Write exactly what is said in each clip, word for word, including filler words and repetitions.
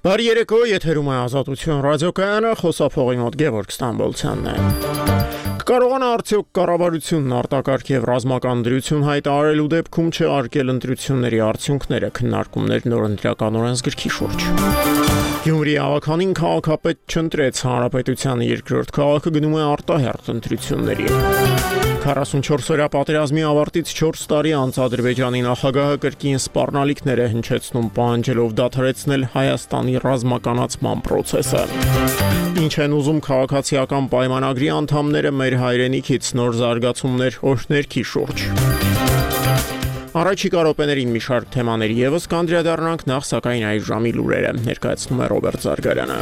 Բարի երեկո, եթերում է Ազատություն ռադիոկայանը, խոսափողի մոտ Գևորգ Ստամբոլցյանն է։ Կկարողանա արդյոք կառավարությունն արտակարգ եւ ռազմական դրություն հայտարարելու դեպքում չեղարկել ընտրությունների արդյունքները, քննարկումներ նորընտրական օրենսգրքի շուրջ։ Գյումրի ավականին քաղաքապետ չընտրեց, հանրապետության երկրորդ քաղաքը գնում է արտահերթ ընտրությունների։ քառասունչորս օրյա պատերազմի ավարտից չորս տարի անց Ադրբեջանի նախագահը կրկին սպառնալիքներ է հնչեցնում, պահանջելով դադարեցնել Հայաստանի ռազմականացման պրոցեսը։ Ինչ են ուզում քաղաքացիական պայմանագրի անդամները մեր հայրենիքից, նոր զարգացումներ օրհներքի շուրջ։ Առաջիկա րոպեներին մի շարք թեմաների ևս կանդրադառնանք, նախ սակայն այս ժամի լուրերը ներկայացնում է Ռոբերտ Զարգարյանը։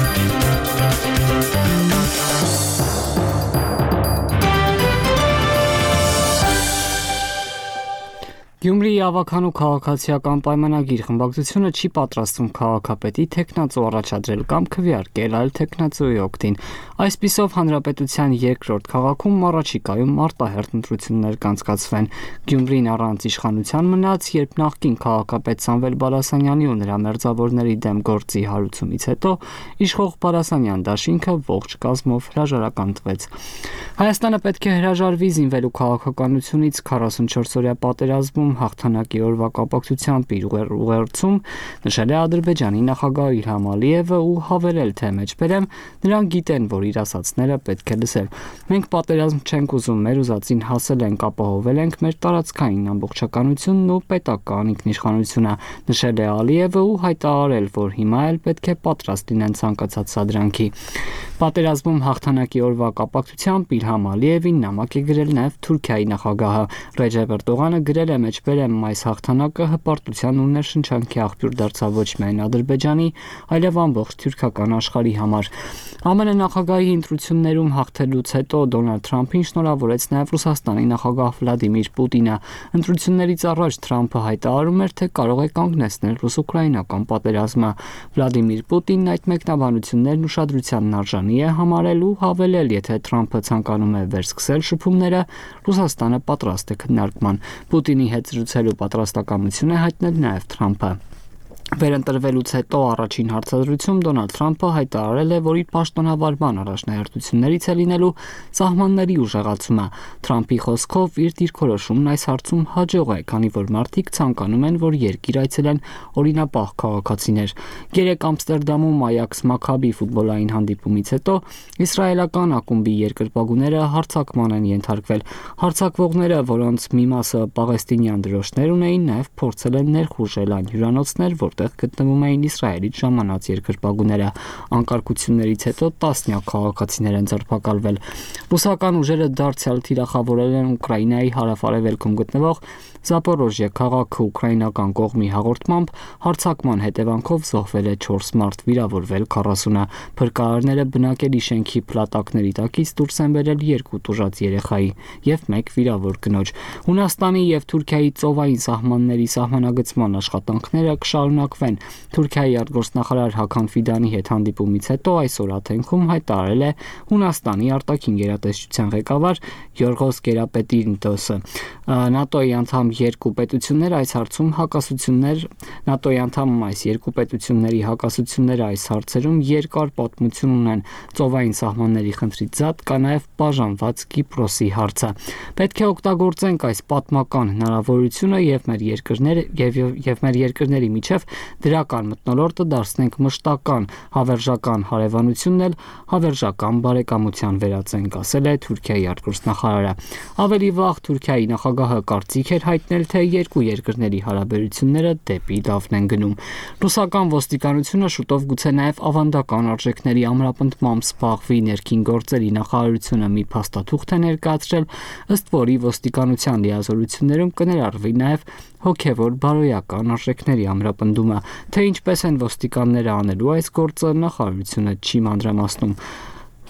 Գյումրիի ավականու քաղաքացիական պայմանագիր խմբակցությունը չի պատրաստվում քաղաքապետի թեկնածու առաջադրել կամ քվեարկել այլ թեկնածուի օգտին։ Այսպիսով հանրապետության երկրորդ քաղաքում առաջիկայում արտահերթ ընտրություններ կանցկացվեն։ Գյումրին առանց իշխանության մնաց, երբ նախկին քաղաքապետ Սամվել Բալասանյանի ու նրա մերձավորների դեմ գործի հարուցումից հետո իշխող Բալասանյան դաշինքը ողջ կազմով հրաժարականտվեց։ Հայաստանը պետք է հրաժարվի զինվելու քաղաքականությունից քառասունչորս օրյա պատերազմում հաղթանակի օրվա կապակցությամբ իր ուղերձում նշել է Ադրբեջանի նախագահ Իլհամ Ալիևը ու հավելել, թե մեջբերեմ նրանք գիտեն, որ իր ասածները պետք է լսել։ Մենք պատերազմ չենք ուզում, մեր ուզածին հասել ենք, ապահովել ենք մեր տարածքային ամբողջականությունն ու պետական ինքնիշխանությունը, նշել է Ալիևը ու հայտարարել, որ հիմա էլ պետք է պատրաստ լինեն ցանկացած սադրանքի։ Պատերազմում հաղթանակի օրվա կապակցությամբ Իլհամ Ալիևին նամակ է գրել նաև Թուրքիայի նախագահը։ Ռեջեփ Էրդողանը գրել է մեջբերեմ այս հաղթանակը հպարտության ու ներշնչանքի աղբյուր դարձավ ոչ միայն Ադրբեջանի, այլև ամբողջ թուրքական աշխարհի համար։ ԱՄՆ նախագահի ընտրություններում հաղթելուց հետո Դոնալդ Թրամփին շնորհավորեց նաև Ռուսաստանի նախագահ Վլադիմիր Պուտինը։ Ընտրություններից առաջ Թրամփը հայտարարում էր, թե կարող է կանգնեցնել ռուս-ուկրաինական պատերազմը։ Վլադիմիր Պուտինն այդ մեկնաբանություններն ուշադրությանն արժանի է համարել ու հավելել, եթե Թրամփը ցանկանում է վերսկսել շփումները, Ռուսաստանը պատրաստ է քննարկման։ Պուտինի հետ զրուցելու պատրաստակամություն է հայտնել նաև Թրամփը։ Վերընտրվելուց հետո առաջին հարցազրույցում Դոնալդ Թրամփը հայտարարել է, որ իր պաշտոնավարման առաջնահերթություններից է լինելու սահմանների ուժեղացումը։ Թրամփի խոսքով իր դիրքորոշումն այս հարցում հաջող է, քանի որ մարդիկ ցանկանում են, որ երկիր այցելեն օրինապահ քաղաքացիներ։ Երեկ Ամստերդամում Այաքս Մաքաբի ֆուտբոլային հանդիպումից հետո իսրայելական ակումբի երկրպագուները հարձակման են ենթարկվել։ Հարձակվողները, որոնց մի մասը պաղեստինյան դրոշներ ունեին, նաև փորձել են ներխուժել այն հյուրանոցներ, որտեղ գտնվում էին Իսրայելից ժամանած երկրպագուները։ Անկարգություններից հետո տասնյակ քաղաքացիներ են ձերբակալվել։ Ռուսական ուժերը դարձյալ թիրախավորել են Ուկրաինայի հարավ-արևելքում գտնվող Զապորոժիե քաղաքը ուկրաինական կողմի հաղորդմամբ հարձակման հետևանքով զոհվել է չորս մարդ, վիրավորվել քառասունը։ Փրկարարները բնակելի շենքի փլատակների տակից դուրս են բերել երկու տուժած երեխայի եւ մեկ վիրավոր կնոջ։ Հունաստանի եւ Թուրքիայի ծովային սահմանների սահմանագծման աշխատանքները կշարունակվեն։ Թուրքիայի արտգործնախարար Հական Ֆիդանի հետ հանդիպումից հետո այսօր Աթենքում հայտարարել է Հունաստանի արտաքին գերատեսչության ղեկավար Յորգոս Գերապետինտոսը։ ՆԱՏՕ-ի անդամ երկու պետությունները այս հարցում հակասություններ ՆԱՏՕ-ի անդամ այս երկու պետությունների հակասությունները այս հարցերում երկար պատմություն ունեն։ Ծովային սահմանների խնդրից զատ կա նաև բաժանված Կիպրոսի հարցը։ Պետք է օգտագործենք այս պատմական հնարավորությունը եւ մեր երկրները եւ եւ մեր երկրների միջև դրական մթնոլորտը դարձնենք մշտական, հավերժական հարևանությունն էլ հավերժական բարեկամության վերածենք, ասել է Թուրքիայի արտգործնախարարը։ Ավելի վաղ Թուրքիայի նախագահը կարծիք էր հայտնել, թե երկու երկրների հարաբերությունները դեպի լավն են գնում։ Ռուսական ոստիկանությունը շուտով գուցե նաև ավանդական արժեքների ամրապնդմամբ զբաղվի։ Ներքին գործերի նախարարությունը մի փաստաթուղթ է ներկայացրել, ըստ որի ոստիկանության լիազորություններում կներառվի նաև հոգևոր բարոյական արժեքների ամրապնդումը։ Թե ինչպես են ոստիկանները անելու այս գործը, նախարարությունը չի մանրամասնում։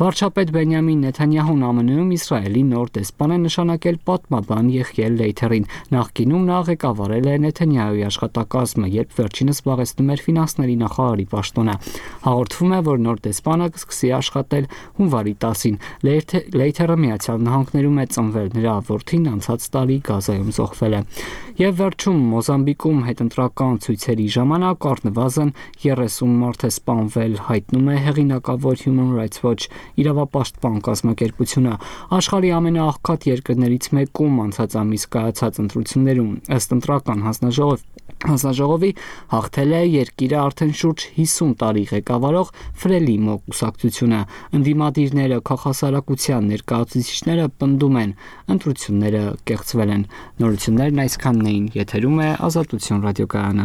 Վարչապետ Բենյամին Նեթանյահուն ԱՄՆ -ում Իսրայելի նոր դեսպան է նշանակել պատմաբան Եղիել Լեյթերին։ Նախկինում նա ղեկավարել է Նեթանյահուի աշխատակազմը, երբ վերջինս զբաղեցնում էր ֆինանսների նախարարի պաշտոնը։ Հաղորդվում է, որ նոր դեսպանը կսկսի աշխատել հունվարի տասին։ Լեյթերը Միացյալ Նահանգներում է ծնվել, նրա որդին անցած տարի Գազայում զոհվել է։ Եվ վերջում Մոզամբիկում հետընտրական ցույցերի ժամանակ առնվազն երեսուն մարդ է սպանվել, հայտնում է հեղինակավոր Human Rights Watch իրավապաշտպան կազմակերպությունը։ Աշխարհի ամենաաղքատ երկրներից մեկում անցած ամիս կայացած ընտրություններում ըստ ընտրական հանձնաժողովի Հանձնաժողովի հաղթել է երկիրը արդեն շուրջ հիսուն տարի ղեկավարող Ֆրելիմո կուսակցությունը։ Ընդդիմադիրները, քաղաքասարակության ներկայացուցիչները պնդում են, ընտրությունները կեղծվել են։ Նորություններն այսքանն էին, եթերում է Ազատություն ռադիոկայանը։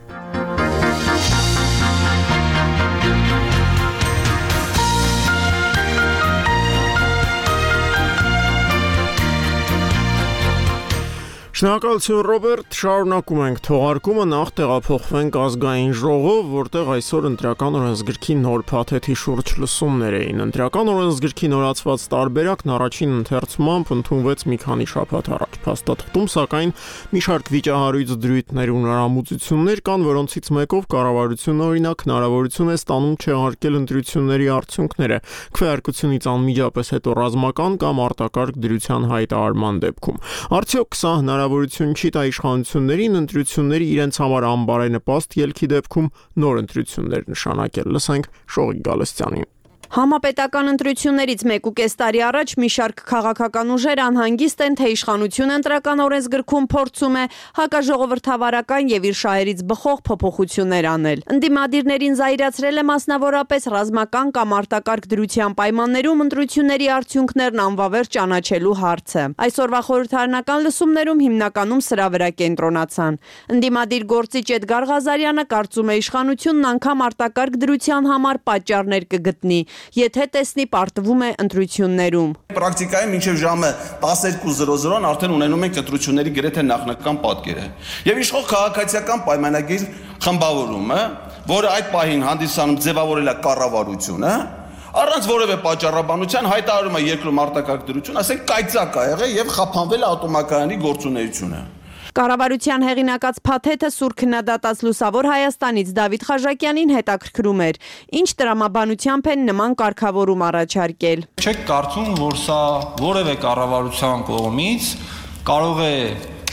Շնորհակալություն Ռոբերտ, շարունակում ենք թողարկումը, նախ տեղափոխվենք ազգային ժողով, որտեղ այսօր ընտրական օրենսգրքի նոր փաթեթի շուրջ լսումներ էին։ Ընտրական օրենսգրքի նորացված տարբերակն առաջին ընթերցումամբ ընդունվեց մի քանի շաբաթ առաջ։ Փաստաթղթում, սակայն, մի շարք վիճահարույց դրույթներ ու նորամուծություններ կան, որոնցից մեկով կառավարությունը օրինակ հնարավորություն է ստանում չեղարկել ընտրությունների արդյունքները քվեարկությունից անմիջապես հետո ռազմական կամ արտակարգ դրության հայտարարման դեպքում։ Արդյոք սա հնարավորություն չի տա իշխանություններին ընտրությունների իրենց համար անբարենպաստ ելքի դեպքում նոր ընտրություններ նշանակել։ Լսենք Շողիկ Գալստյանին։ Համապետական ընտրություններից մեկ ու կես տարի առաջ մի շարք քաղաքական ուժեր անհանգիստ են, թե իշխանությունը ընտրական օրենսգրքում փորձում է հակաժողովրդավարական եւ իր շահերից բխող փոփոխություններ անել։ Ընդդիմադիրներին զայրացրել է մասնավորապես ռազմական կամ արտակարգ դրության պայմաններում ընտրությունների արդյունքներն անվավեր ճանաչելու հարցը։ Այսօրվա խորհրդարանական լսումներում հիմնականում սրա վրա կենտրոնացան։ Ընդդիմադիր գործիչ Էդգար Ղազարյանը կարծում է իշխանությունն անգամ արտակարգ դրության համար պատճառներ կգտնի, եթե տեսնի պարտվում է ընտրություններում։ Պրակտիկայում մինչև ժամը տասներկու զրո զրոն արդեն ունենում ենք ընտրությունների գրեթե նախնական պատկերը։ Եվ իշխող քաղաքացիական պայմանագիր խմբավորումը, որը այդ պահին հանդիսանում ձևավորել է կառավարությունը, առանց որևէ պատճառաբանության հայտարարում է երկրում արտակարգ դրություն, ասենք կայծակ ա եղել եւ խափանվել է ատոմակայանի գործունեությունը։ Կառավարության հեղինակած փաթեթը Սուր քննադատած Լուսավոր Հայաստանից Դավիթ Խաժակյանին հետաքրքրում էր, ինչ տրամաբանությամբ են նման կարգավորում առաջարկել։ Չեք կարծում, որ սա որևէ կառավարության կողմից կարող է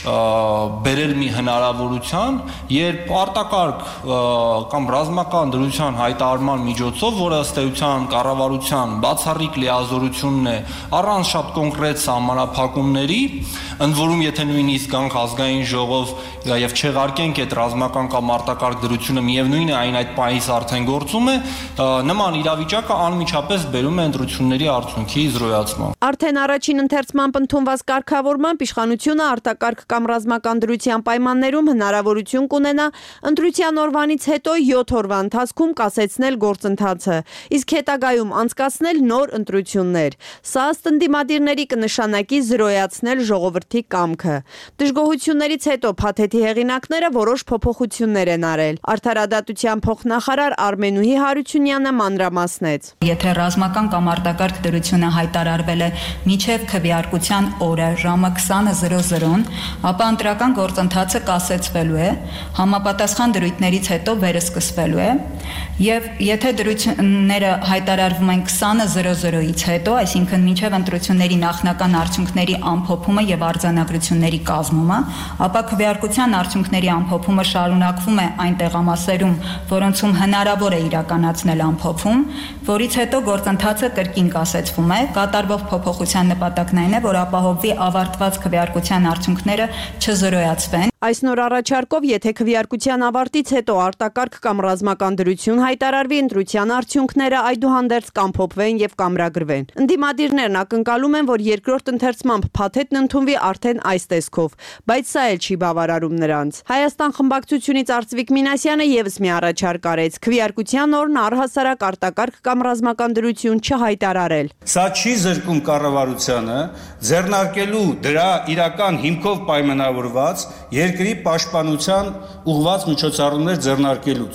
բերել մի հնարավորության, երբ արտակարգ կամ ռազմական դրության հայտարարման միջոցով, որը ըստ էության կառավարության բացառիկ լիազորությունն է առանց շատ կոնկրետ սահմանափակումների, ընդ որում եթե նույնիսկ գանք ազգային ժողով եւ չեղարկենք այդ ռազմական կամ արտակարգ դրությունը, միևնույն է այն այդ պահից արդեն գործում է, նման իրավիճակը անմիջապես բերում է ընտրությունների արդյունքի զրոյացման։ Արդեն առաջին ընթերցմամբ ընդունված կարգավորմամբ իշխանությունը արտակարգ կամ ռազմական դրության պայմաններում հնարավորություն կունենա ընտրության օրվանից հետո յոթ օրվա ընթացքում կասեցնել գործընթացը, իսկ հետագայում անցկացնել նոր ընտրություններ։ Սա ըստ ընդդիմադիրների կնշանակի զրոյացնել ժողովրդի կամքը։ Դժգոհություններից հետո փաթեթի հեղինակները որոշ փոփոխություններ են արել։ Արդարադատության փոխնախարար Արմենուհի Հարությունյանը մանրամասնեց։ Եթե ռազմական կամ արտակարգ դրությունը հայտարարվել է մինչև քվեարկության օրը ժամը քսանը զրո զրոն, ապա ընտրական գործընթացը կասեցվելու է, համապատասխան դրույթներից հետո վերսկսվելու է, եւ եթե դրությունները հայտարարվում են քսանը զրո զրոից հետո, այսինքն մինչև ընտրությունների նախնական արդյունքների ամփոփումը եւ արձանագրությունների կազմումը, ապա քվեարկության արդյունքների ամփոփումը շարունակվում է այն տեղամասերում, որոնցում հնարավոր է իրականացնել ամփոփում, որից հետո գործընթացը կրկին կասեցվում է, կատարվող փոփոխության նպատակն այն է, որ ապահովվի ավարտված քվեարկության արդյունքները չզրոյացվեն։ Այս նոր առաջարկով, եթե քվեարկության ավարտից հետո արտակարգ կամ ռազմական դրություն հայտարարվի, ընտրության արդյունքները այդուհանդերձ կամփոփվեն եւ կամրագրվեն։ Ընդդիմադիրներն ակնկալում են, որ երկրորդ ընթերցմամբ փաթեթն ընդունվի արդեն այս տեսքով, բայց սա էլ չի բավարարում նրանց։ Հայաստան խմբակցությունից Արծվիկ Մինասյանը եւս մի առաջարկ արեց՝ քվեարկության օրն առհասարակ արտակարգ կամ ռազմական դրություն չհայտարարել։ Սա չի զրկում կառավարությանը ձեռնարկելու դրա իրական հիմքով պայմանավորված երկրի պաշտպանության ուղղված միջոցառումներ ձեռնարկելուց։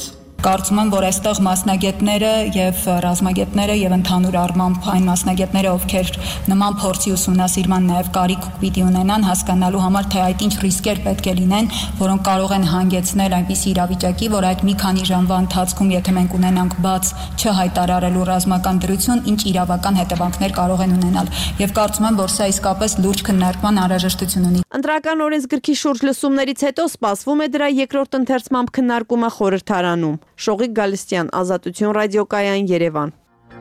Կարծում եմ, որ այստեղ մասնագետները եւ ռազմագետները եւ ընդհանուր առմամբ այն մասնագետները, ովքեր նման փորձի ուսումնասիրման նաեւ կարիք պիտի ունենան հասկանալու համար, թե այդ ինչ ռիսկեր պետք է լինեն, որոնք կարող են հանգեցնել այնպիսի իրավիճակի, որ այդ մի քանի ժամվա ընթացքում, եթե մենք ունենանք բաց չհայտարարելու ռազմական դրություն, ինչ իրավական հետևանքներ կարող են ունենալ։ Եվ կարծում եմ, որ սա իսկապես լուրջ քննարկման անհրաժեշտություն ունի։ Ընտրական օրենսգրքի շուրջ լսումներից հետո սպասվում է դրա երկրորդ ընթերցմամբ քննարկումը խորհրդարանում։ Շողիկ Գալստյան, Ազատություն ռադիոկայան, Երևան։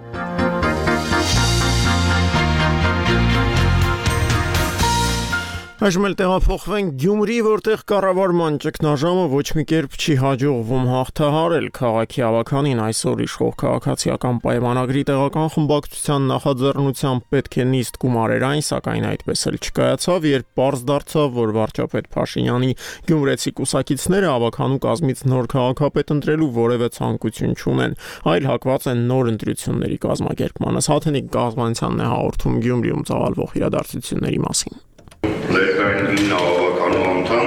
Այժմ էլ տեղափոխվենք Գյումրի, որտեղ կառավարման ճգնաժամը ոչ մի կերպ չի հաջողվում հաղթահարել քաղաքի ավականին այսօր իշխող քաղաքացիական պայմանագրի տեղական խմբակցության նախաձեռնությամբ պետք է նիստ գումարեր այն, սակայն այդպես էլ չկայացավ, երբ պարզ դարձավ, որ վարչապետ Փաշինյանի գյումրեցի կուսակիցները ավականու կազմից նոր քաղաքապետ ընտրելու որևէ ցանկություն չունեն, այլ հակված են նոր ընտրությունների կազմակերպմանը։ Հաթենիկ Գազմանյանն է հաղորդում Գյումրիում ծավալվող իրադարձությունների մասին։ Ներկային ինը ավականու անդամ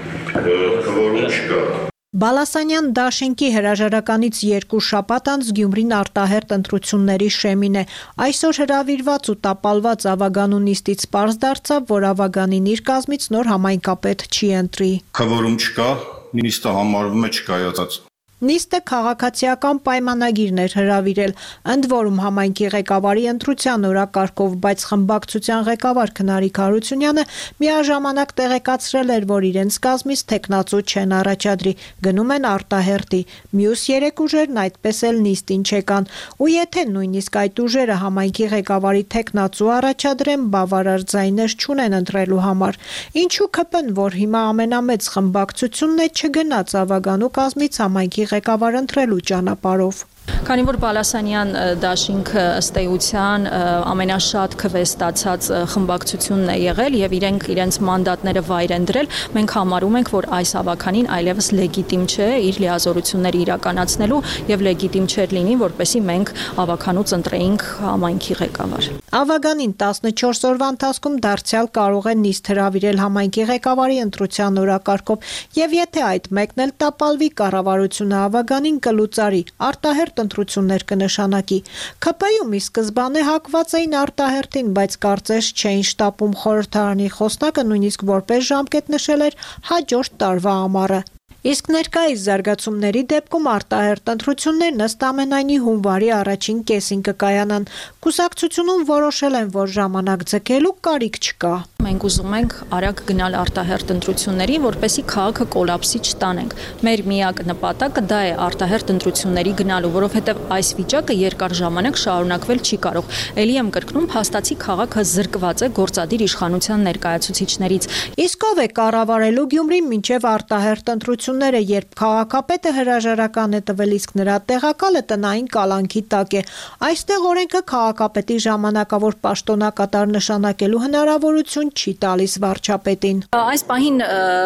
քվորում չկա։ Բալասանյան դաշինքի հրաժարականից երկու շաբաթ անց Գյումրին արտահերթ ընտրությունների շեմին է։ Այսօր հրավիրված ու տապալված ավագանու նիստից պարզ դարձավ, որ ավագանին իր կազմից նոր համայնքապետ չի ընտրի։ Քվորում չկա, նիստը համարվում է չկայացած։ Նիստը քաղաքացիական պայմանագիրն էր հրավիրել, ընդ որում համայնքի ղեկավարի ընտրության օրակարգով, բայց խմբակցության ղեկավար Քնարիկ Հարությունյանը միաժամանակ տեղեկացրել էր, որ իրենց կազմից տեխնացու չեն առաջադրի, գնում են արտահերթի։ Մյուս երեք ուժերն այդպես էլ նիստին չեկան, ու եթե նույնիսկ այդ ուժերը համայնքի ղեկավարի տեխնացու առաջադրեն, բավարար ձայներ չունեն ընտրելու համար։ Ինչու ՔՊ-ն, որ հիմա ամենամեծ խմբակցությունն է, չգնաց ավագանու կազմից համայնքի ղեկավար ընտրելու ճանապարհով։ Քանի որ Բալասանյան դաշինքը ըստ էության ամենաշատ քվեստացած խմբակցությունն է եղել եւ իրենք իրենց մանդատները վայր են դրել, մենք համարում ենք, որ այս ավականին այլևս լեգիտիմ չէ իր լիազորությունները իրականացնելու եւ լեգիտիմ չէր լինի, որպեսզի մենք ավականուց ընտրեինք համայնքի ղեկավար։ Ավագանին տասնչորս օրվա ընթացքում դարձյալ կարող է նիստ հրավիրել համայնքի ղեկավարի ընտրության օրակարգով եւ եթե այդ մեկն էլ տապալվի, կառավարությունը ավագանին կլուծարի, արտահերթ ընտրություններ կնշանակի։ ՔՊ-ում ի սկզբանե հակված էին արտահերթին, բայց կարծես չէին շտապում խորհրդարանի խոսնակը նույնիսկ որպես ժամկետ նշել էր հաջորդ տարվա ամառը։ Իսկ ներկայիս զարգացումների դեպքում արտահերթ ընտրություններն ըստ ամենայնի հունվարի առաջին կեսին կկայանան։ Կուսակցությունում որոշել են, որ ժամանակ ձգելու կարիք չկա։ Մենք ուզում ենք արագ գնալ արտահերթ ընտրությունների, որպեսզի քաղաքը կոլապսի չտանենք։ Մեր միակ նպատակը դա է արտահերթ ընտրությունների գնալու, որովհետև այս վիճակը երկար ժամանակ շարունակվել չի կարող։ Էլի եմ կրկնում, փաստացի քաղաքը զրկված է գործադիր իշխանության ներկայացուցիչներից։ Իսկ ով է կառավարելու Գյումրին մինչև արտահերթ ընտրությունները, երբ քաղաքապետը հրաժարական է տվել, իսկ նրա տեղակալը տնային կալանքի տակ է։ Այստեղ օրենքը քաղաքապետի ժամանակավոր պաշտոնակատար նշանակելու հնարավորություն չի տալիս վարչապետին։ Այս պահին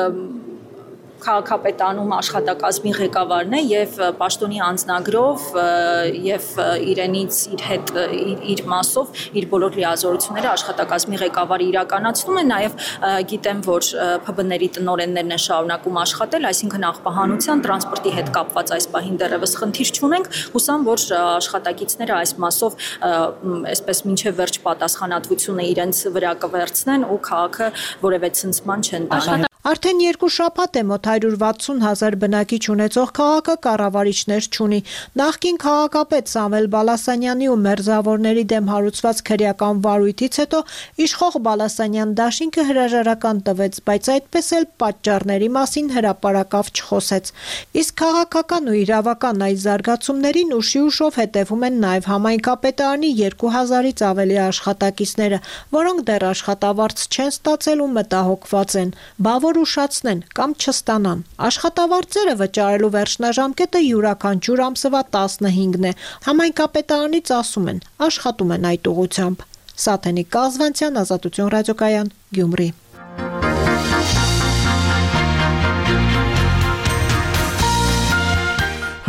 քաղաքապետանում աշխատակազմի ղեկավարն է եւ պաշտոնի անձնագրով եւ իրենից իր հետ իր մասով իր բոլոր լիազորությունները աշխատակազմի ղեկավարը իրականացնում է, նաեւ գիտեմ, որ ՓԲ-ների տնօրեններն են շարունակում աշխատել, այսինքն աղբահանության, տրանսպորտի հետ կապված այս պահին դեռևս խնդիր չունենք, հուսամ, որ աշխատակիցները այս մասով այսպես մինչեւ վերջ պատասխանատվությունը իրենց վրա կվերցնեն ու քաղաքը որևէ ցնցման չեն տա։ Արդեն երկու շաբաթ է մոտ հարյուր վաթսուն հազար բնակիչ ունեցող քաղաքը կառավարիչներ չունի։ Նախկին քաղաքապետ Սամվել Բալասանյանի ու մերձավորների դեմ հարուցված քրեական վարույթից հետո իշխող Բալասանյան դաշինքը հրաժարական տվեց, բայց այդպես էլ պատճառների մասին հրապարակավ չխոսեց։ Իսկ քաղաքական ու իրավական այս զարգացումներին ուշի ուշով հետևում են նաև համայնքապետարանի երկու հազարից ավելի աշխատակիցները, որոնք դեռ աշխատավարձ չեն ստացել ու մտահոգված են։ Բավ ուշացնեն կամ չստանան։ Աշխատավարձերը վճարելու վերջնաժամկետը յուրաքանչյուր ամսվա տասնհինգն է։ Համայնքապետարանից ասում են, աշխատում են այդ ուղղությամբ։ Սաթենիկ Կազվանցյան, Ազատություն ռադիոկայան, Գյումրի։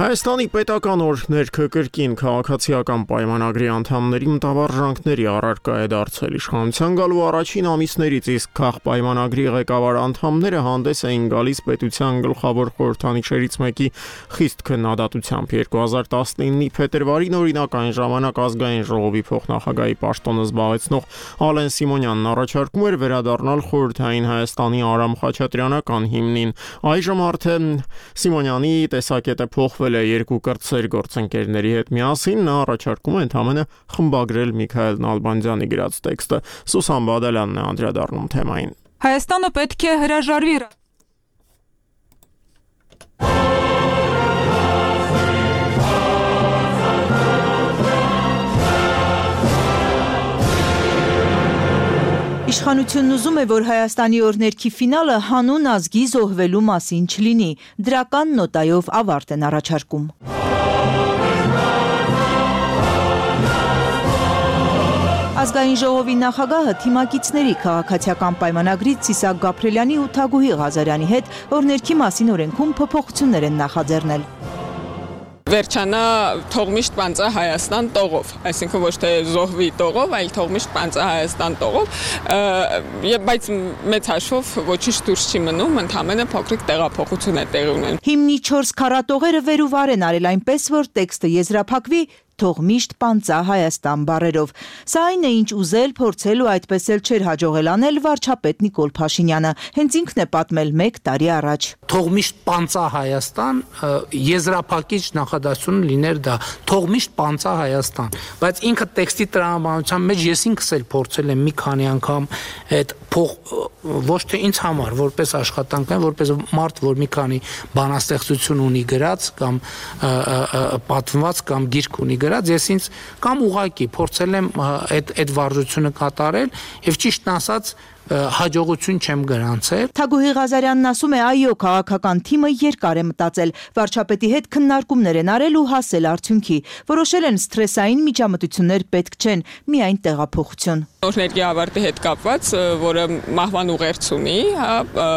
Հայաստանի պետական օրենքները կրկին քաղաքացիական պայմանագրի անդամների մտավարժանքների առարկա է դարձել իշխանության գալու առաջին ամիսներից, իսկ քաղ պայմանագրի ղեկավար անդամները հանդես էին գալիս պետության գլխավոր խորհրդանիշերից մեկի խիստ քննադատությամբ։ երկու հազար տասնինի փետրվարին օրինակ այն ժամանակ ազգային ժողովի փոխնախագահի պաշտոնը զբաղեցնող Ալեն Սիմոնյանն առաջարկում էր վերադառնալ խորհրդային Հայաստանի Արամ Խաչատրյանական հիմնին։ Այժմ արդեն Սիմոնյանի տեսակետը փոխվել է երկու կրտսեր գործընկերների հետ միասին, նա առաջարկում է ընդհանրապես խմբագրել Միքայել Նալբանդյանի գրած տեքստը։ Սուսան Բադալյանն է անդրադառնում թեմային։ Հայաստանը պետք է հրաժարվի Իշխանությունն ուզում է, որ Հայաստանի օրհներքի ֆինալը հանուն ազգի զոհվելու մասին չլինի, դրական նոտայով ավարտ են առաջարկում։ Ազգային ժողովի նախագահը թիմակիցների քաղաքացիական պայմանագրից Սիսակ Գաբրելյանի ու Թագուհի Ղազարյանի հետ օրհներքի մասին օրենքում փոփոխություններ են նախաձեռնել։ Վերջանա թողմիշտ պանծա Հայաստան տողով, այսինքն ոչ թե զոհվի տողով, այլ թողմիշտ պանծա Հայաստան տողով, բայց մեծ հաշվով ոչինչ դուրս չի մնում, ընդհանրապես փոքրիկ տեղափոխություն է տեղի ունենում։ Հիմնի չորս քառատողերը վեր ու վար են արել այնպես, որ տեքստը եզրափակվի թող միշտ պանծա Հայաստան բառերով։ Սա այն է, ինչ ուզել, փորձել ու այդպես էլ չէր հաջողել անել վարչապետ Նիկոլ Փաշինյանը, հենց ինքն է պատմել մեկ տարի առաջ։ Թող միշտ պանծա Հայաստան, եզրափակիչ նախադասությունը լիներ դա, թող միշտ պանծա Հայաստան, բայց ինքը տեքստի տրամաբանության մեջ ես ինքս էլ փորձել եմ մի քանի անգամ այդ փող ոչ թե ինձ համար, որպես աշխատանքային, որպես մարդ, որ մի քանի բանաստեղծություն ունի գրած կամ պատմված կամ գիրք ունի գրած, ես ինձ կամ ուղակի փորձել եմ այդ այդ վարժությունը կատարել եւ ճիշտն ասած հաջողություն չեմ գրանցել։ Թագուհի Ղազարյանն ասում է, այո, քաղաքական թիմը երկար է մտածել, վարչապետի հետ քննարկումներ են արել ու հասել արդյունքի, որոշել են սթրեսային միջամտություններ պետք չեն, միայն տեղափոխություն։ Օրհներքի ավարտի հետ կապված, որը մահվան ուղերձ ունի, հա,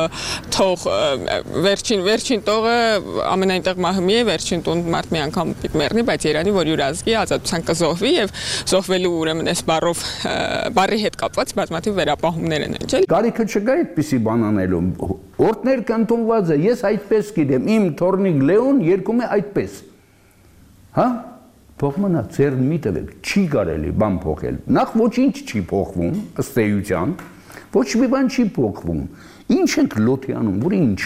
թող վերջին վերջին տողը ամենայնտեղ մահմի է, վերջին տուն մարդ մի անգամ պիտի մեռնի, բայց Երանի, որ յուր ազգի ազատության կզոհվի եւ զոհվելու ուրեմն այս բառով բառի հետ կապված բազմաթիվ վերապահումներ են ընջել։ Գարիքը չկա այդպիսի բան անելու։ Օրդներ կընդունված է, ես այդպես գիտեմ, իմ թորնիկ Լեոն երկում է այդպես։ Հա? Փոխմնա ծեր մի տվեք, չի կարելի բան փոխել։ Նախ ոչինչ չի փոխվում, ըստ էության, ոչ մի բան չի փոխվում։ Ինչ ենք լոթի անում, որ ինչ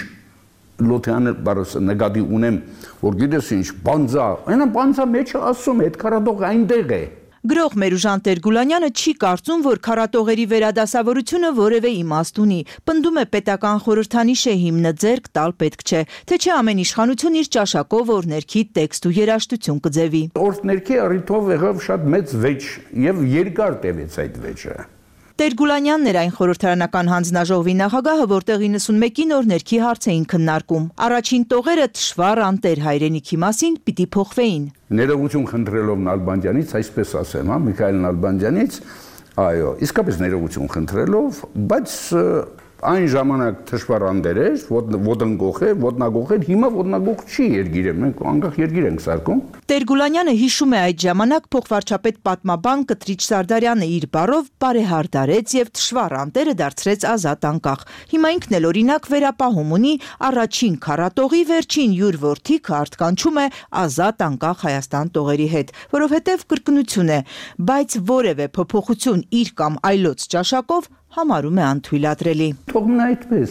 լոթյանը բարս նկատի ունեմ, որ գիտես ինչ, բանձա, այնա բանձա մեջը ասում է, այդ քարատող այնտեղ է։ Գրող Մերուժան Տեր-Գուլանյանը չի կարծում, որ քարատողերի վերադասավորությունը որևէ իմաստ ունի։ Պնդում է պետական խորհրդանիշ է հիմնը ձեռք տալ պետք չէ, թե չէ ամեն իշխանություն իր ճաշակով օրհներքի տեքստ ու երաժշտություն կձևի։ Օրհներքի առիթով եղավ շատ մեծ վեճ եւ երկար տևեց այդ վեճը։ Տեր-Գուլանյանն էր այն խորհրդարանական հանձնաժողովի նախագահը, որտեղ իննսունմեկին օրհներքի հարց էին քննարկում։ Առաջին տողերը թշվառ անտեր հայրենիքի մասին պիտի փոխվեին։ Ներողություն խնդրելով Նալբանդյանից, այսպես ասեմ, հա, Միքայել Նալբանդյանից, այո, իսկապես ներողություն խնդրելով, բայց այն ժամանակ թշվառ անտեր էր, ոտնգող է, ոտնագող էր, հիմա ոտնագող չի երգիրը, մենք անկախ երգիր ենք սարքում։ Տեր-Գուլանյանը հիշում է այդ ժամանակ փոխվարչապետ պատմաբան Կտրիչ Սարդարյանը իր բառով բարեհարդարեց եւ թշվառ անտերը դարձրեց ազատ անկախ։ Հիմա ինքն էլ օրինակ վերապահում ունի առաջին քառատողի վերջին յուր որդիքը արտկանչում է ազատ անկախ Հայաստան տողերի հետ, որովհետեւ կրկնություն է, բայց որևէ փոփոխություն իր կամ այլոց ճաշակով համարում է անթույլատրելի։ Թող մնա այդպես։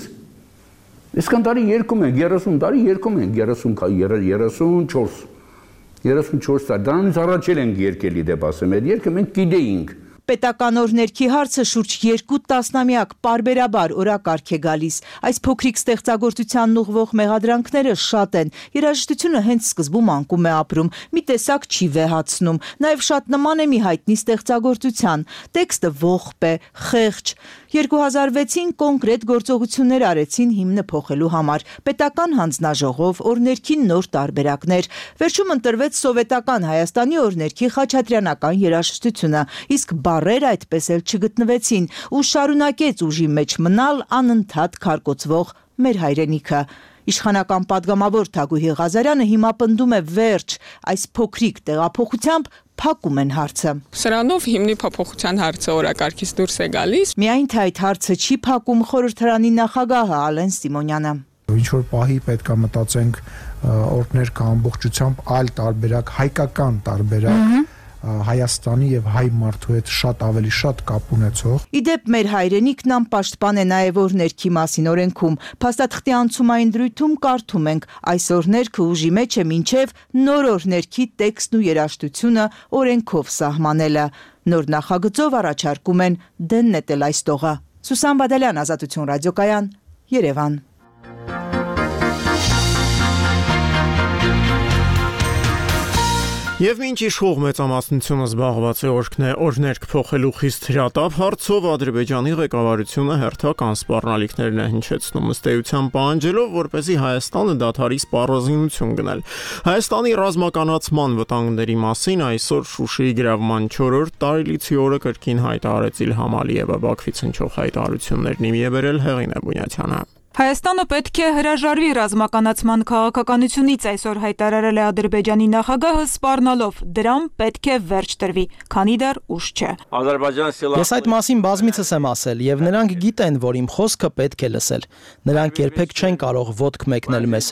Այսքան տարի երկում ենք, երեսուն տարի երկում ենք, երեսունչորս երեսունչորս տարի, դրանից առաջել ենք երկելի դեպ ասեմ, այդ երկը մենք գիտեինք։ Պետական օրհներքի հարցը շուրջ երկու տասնամյակ պարբերաբար օրակարգ է գալիս։ Այս փոքրիկ ստեղծագործությանն ուղղվող մեղադրանքները շատ են։ Երաժշտությունը հենց սկզբում անկում է ապրում, մի տեսակ չի վեհացնում։ Նաև շատ նման է մի հայտնի ստեղծագործության։ Տեքստը ողբ է, խեղճ։ երկու հազար վեցին կոնկրետ գործողություններ արեցին հիմնը փոխելու համար։ Պետական հանձնաժողով, օրհներքի նոր տարբերակներ։ Վերջում ընտրվեց սովետական Հայաստանի օրհներքի խաչատրյանական երաժշտությունը, իսկ բառեր այդպես էլ չգտնվեցին ու շարունակեց ուժի մեջ մնալ անընդհատ քարկոծվող մեր հայրենիքը։ Իշխանական падգամավոր Թագուհի Ղազարյանը հիմա պնդում է վերջ, այս փոքրիկ տեղափոխությամբ փակում են հարցը։ Սրանով հիմնի փոփոխության հարցը օրակարգից դուրս է գալիս։ Միայն թե այդ հարցը չի փակում խորհրդարանի նախագահը Ալեն Սիմոնյանը։ Ինչ որ պահի պետք է մտածենք օրդներ կա ամբողջությամբ այլ տարբերակ, հայկական տարբերակ, Հայաստանի եւ հայ մարդու հետ շատ ավելի շատ կապ ունեցող։ Իդեպ մեր հայրենիքն անպաշտպան է նաեւ օրներքի մասին օրենքում։ Փաստաթղթի անցումային դրույթում կարդում ենք. այսօր ներքը ուժի մեջ է մինչեւ նոր օրներքի տեքստն ու երաժշտությունը օրենքով սահմանելը։ Նոր նախագծով առաջարկում են դեն նետել այս տողը։ Սուսան Բադալյան, Ազատություն ռադիոկայան, Երևան։ Եվ մինչ իշխող մեծամասնությունը զբաղված է օրհներք փոխելու խիստ հրատապ հարցով, Ադրբեջանի ղեկավարությունը հերթական սպառնալիքներն է հնչեցնում ըստ էության պահանջելով, որպեսզի Հայաստանը դադարի սպառազինություն գնել։ Հայաստանի ռազմականացման վտանգների մասին այսօր Շուշիի գրավման չորրորդ տարելիցի օրը կրկին հայտարարեց Իլհամ Ալիևը, Բաքվից հնչող հայտարարություններն իմի է բերել Հեղինե Բունյացյանը։ Հայաստանը պետք է հրաժարվի ռազմականացման քաղաքականությունից, այսօր հայտարարել է Ադրբեջանի նախագահը, սպառնալով դրան պետք է վերջ տրվի, քանի դեռ ուշ չէ։ Ես այդ մասին բազմիցս եմ ասել, եւ նրանք գիտեն, որ իմ խոսքը պետք է լսել։ Նրանք երբեք չեն կարող ոտք մեկնել մեզ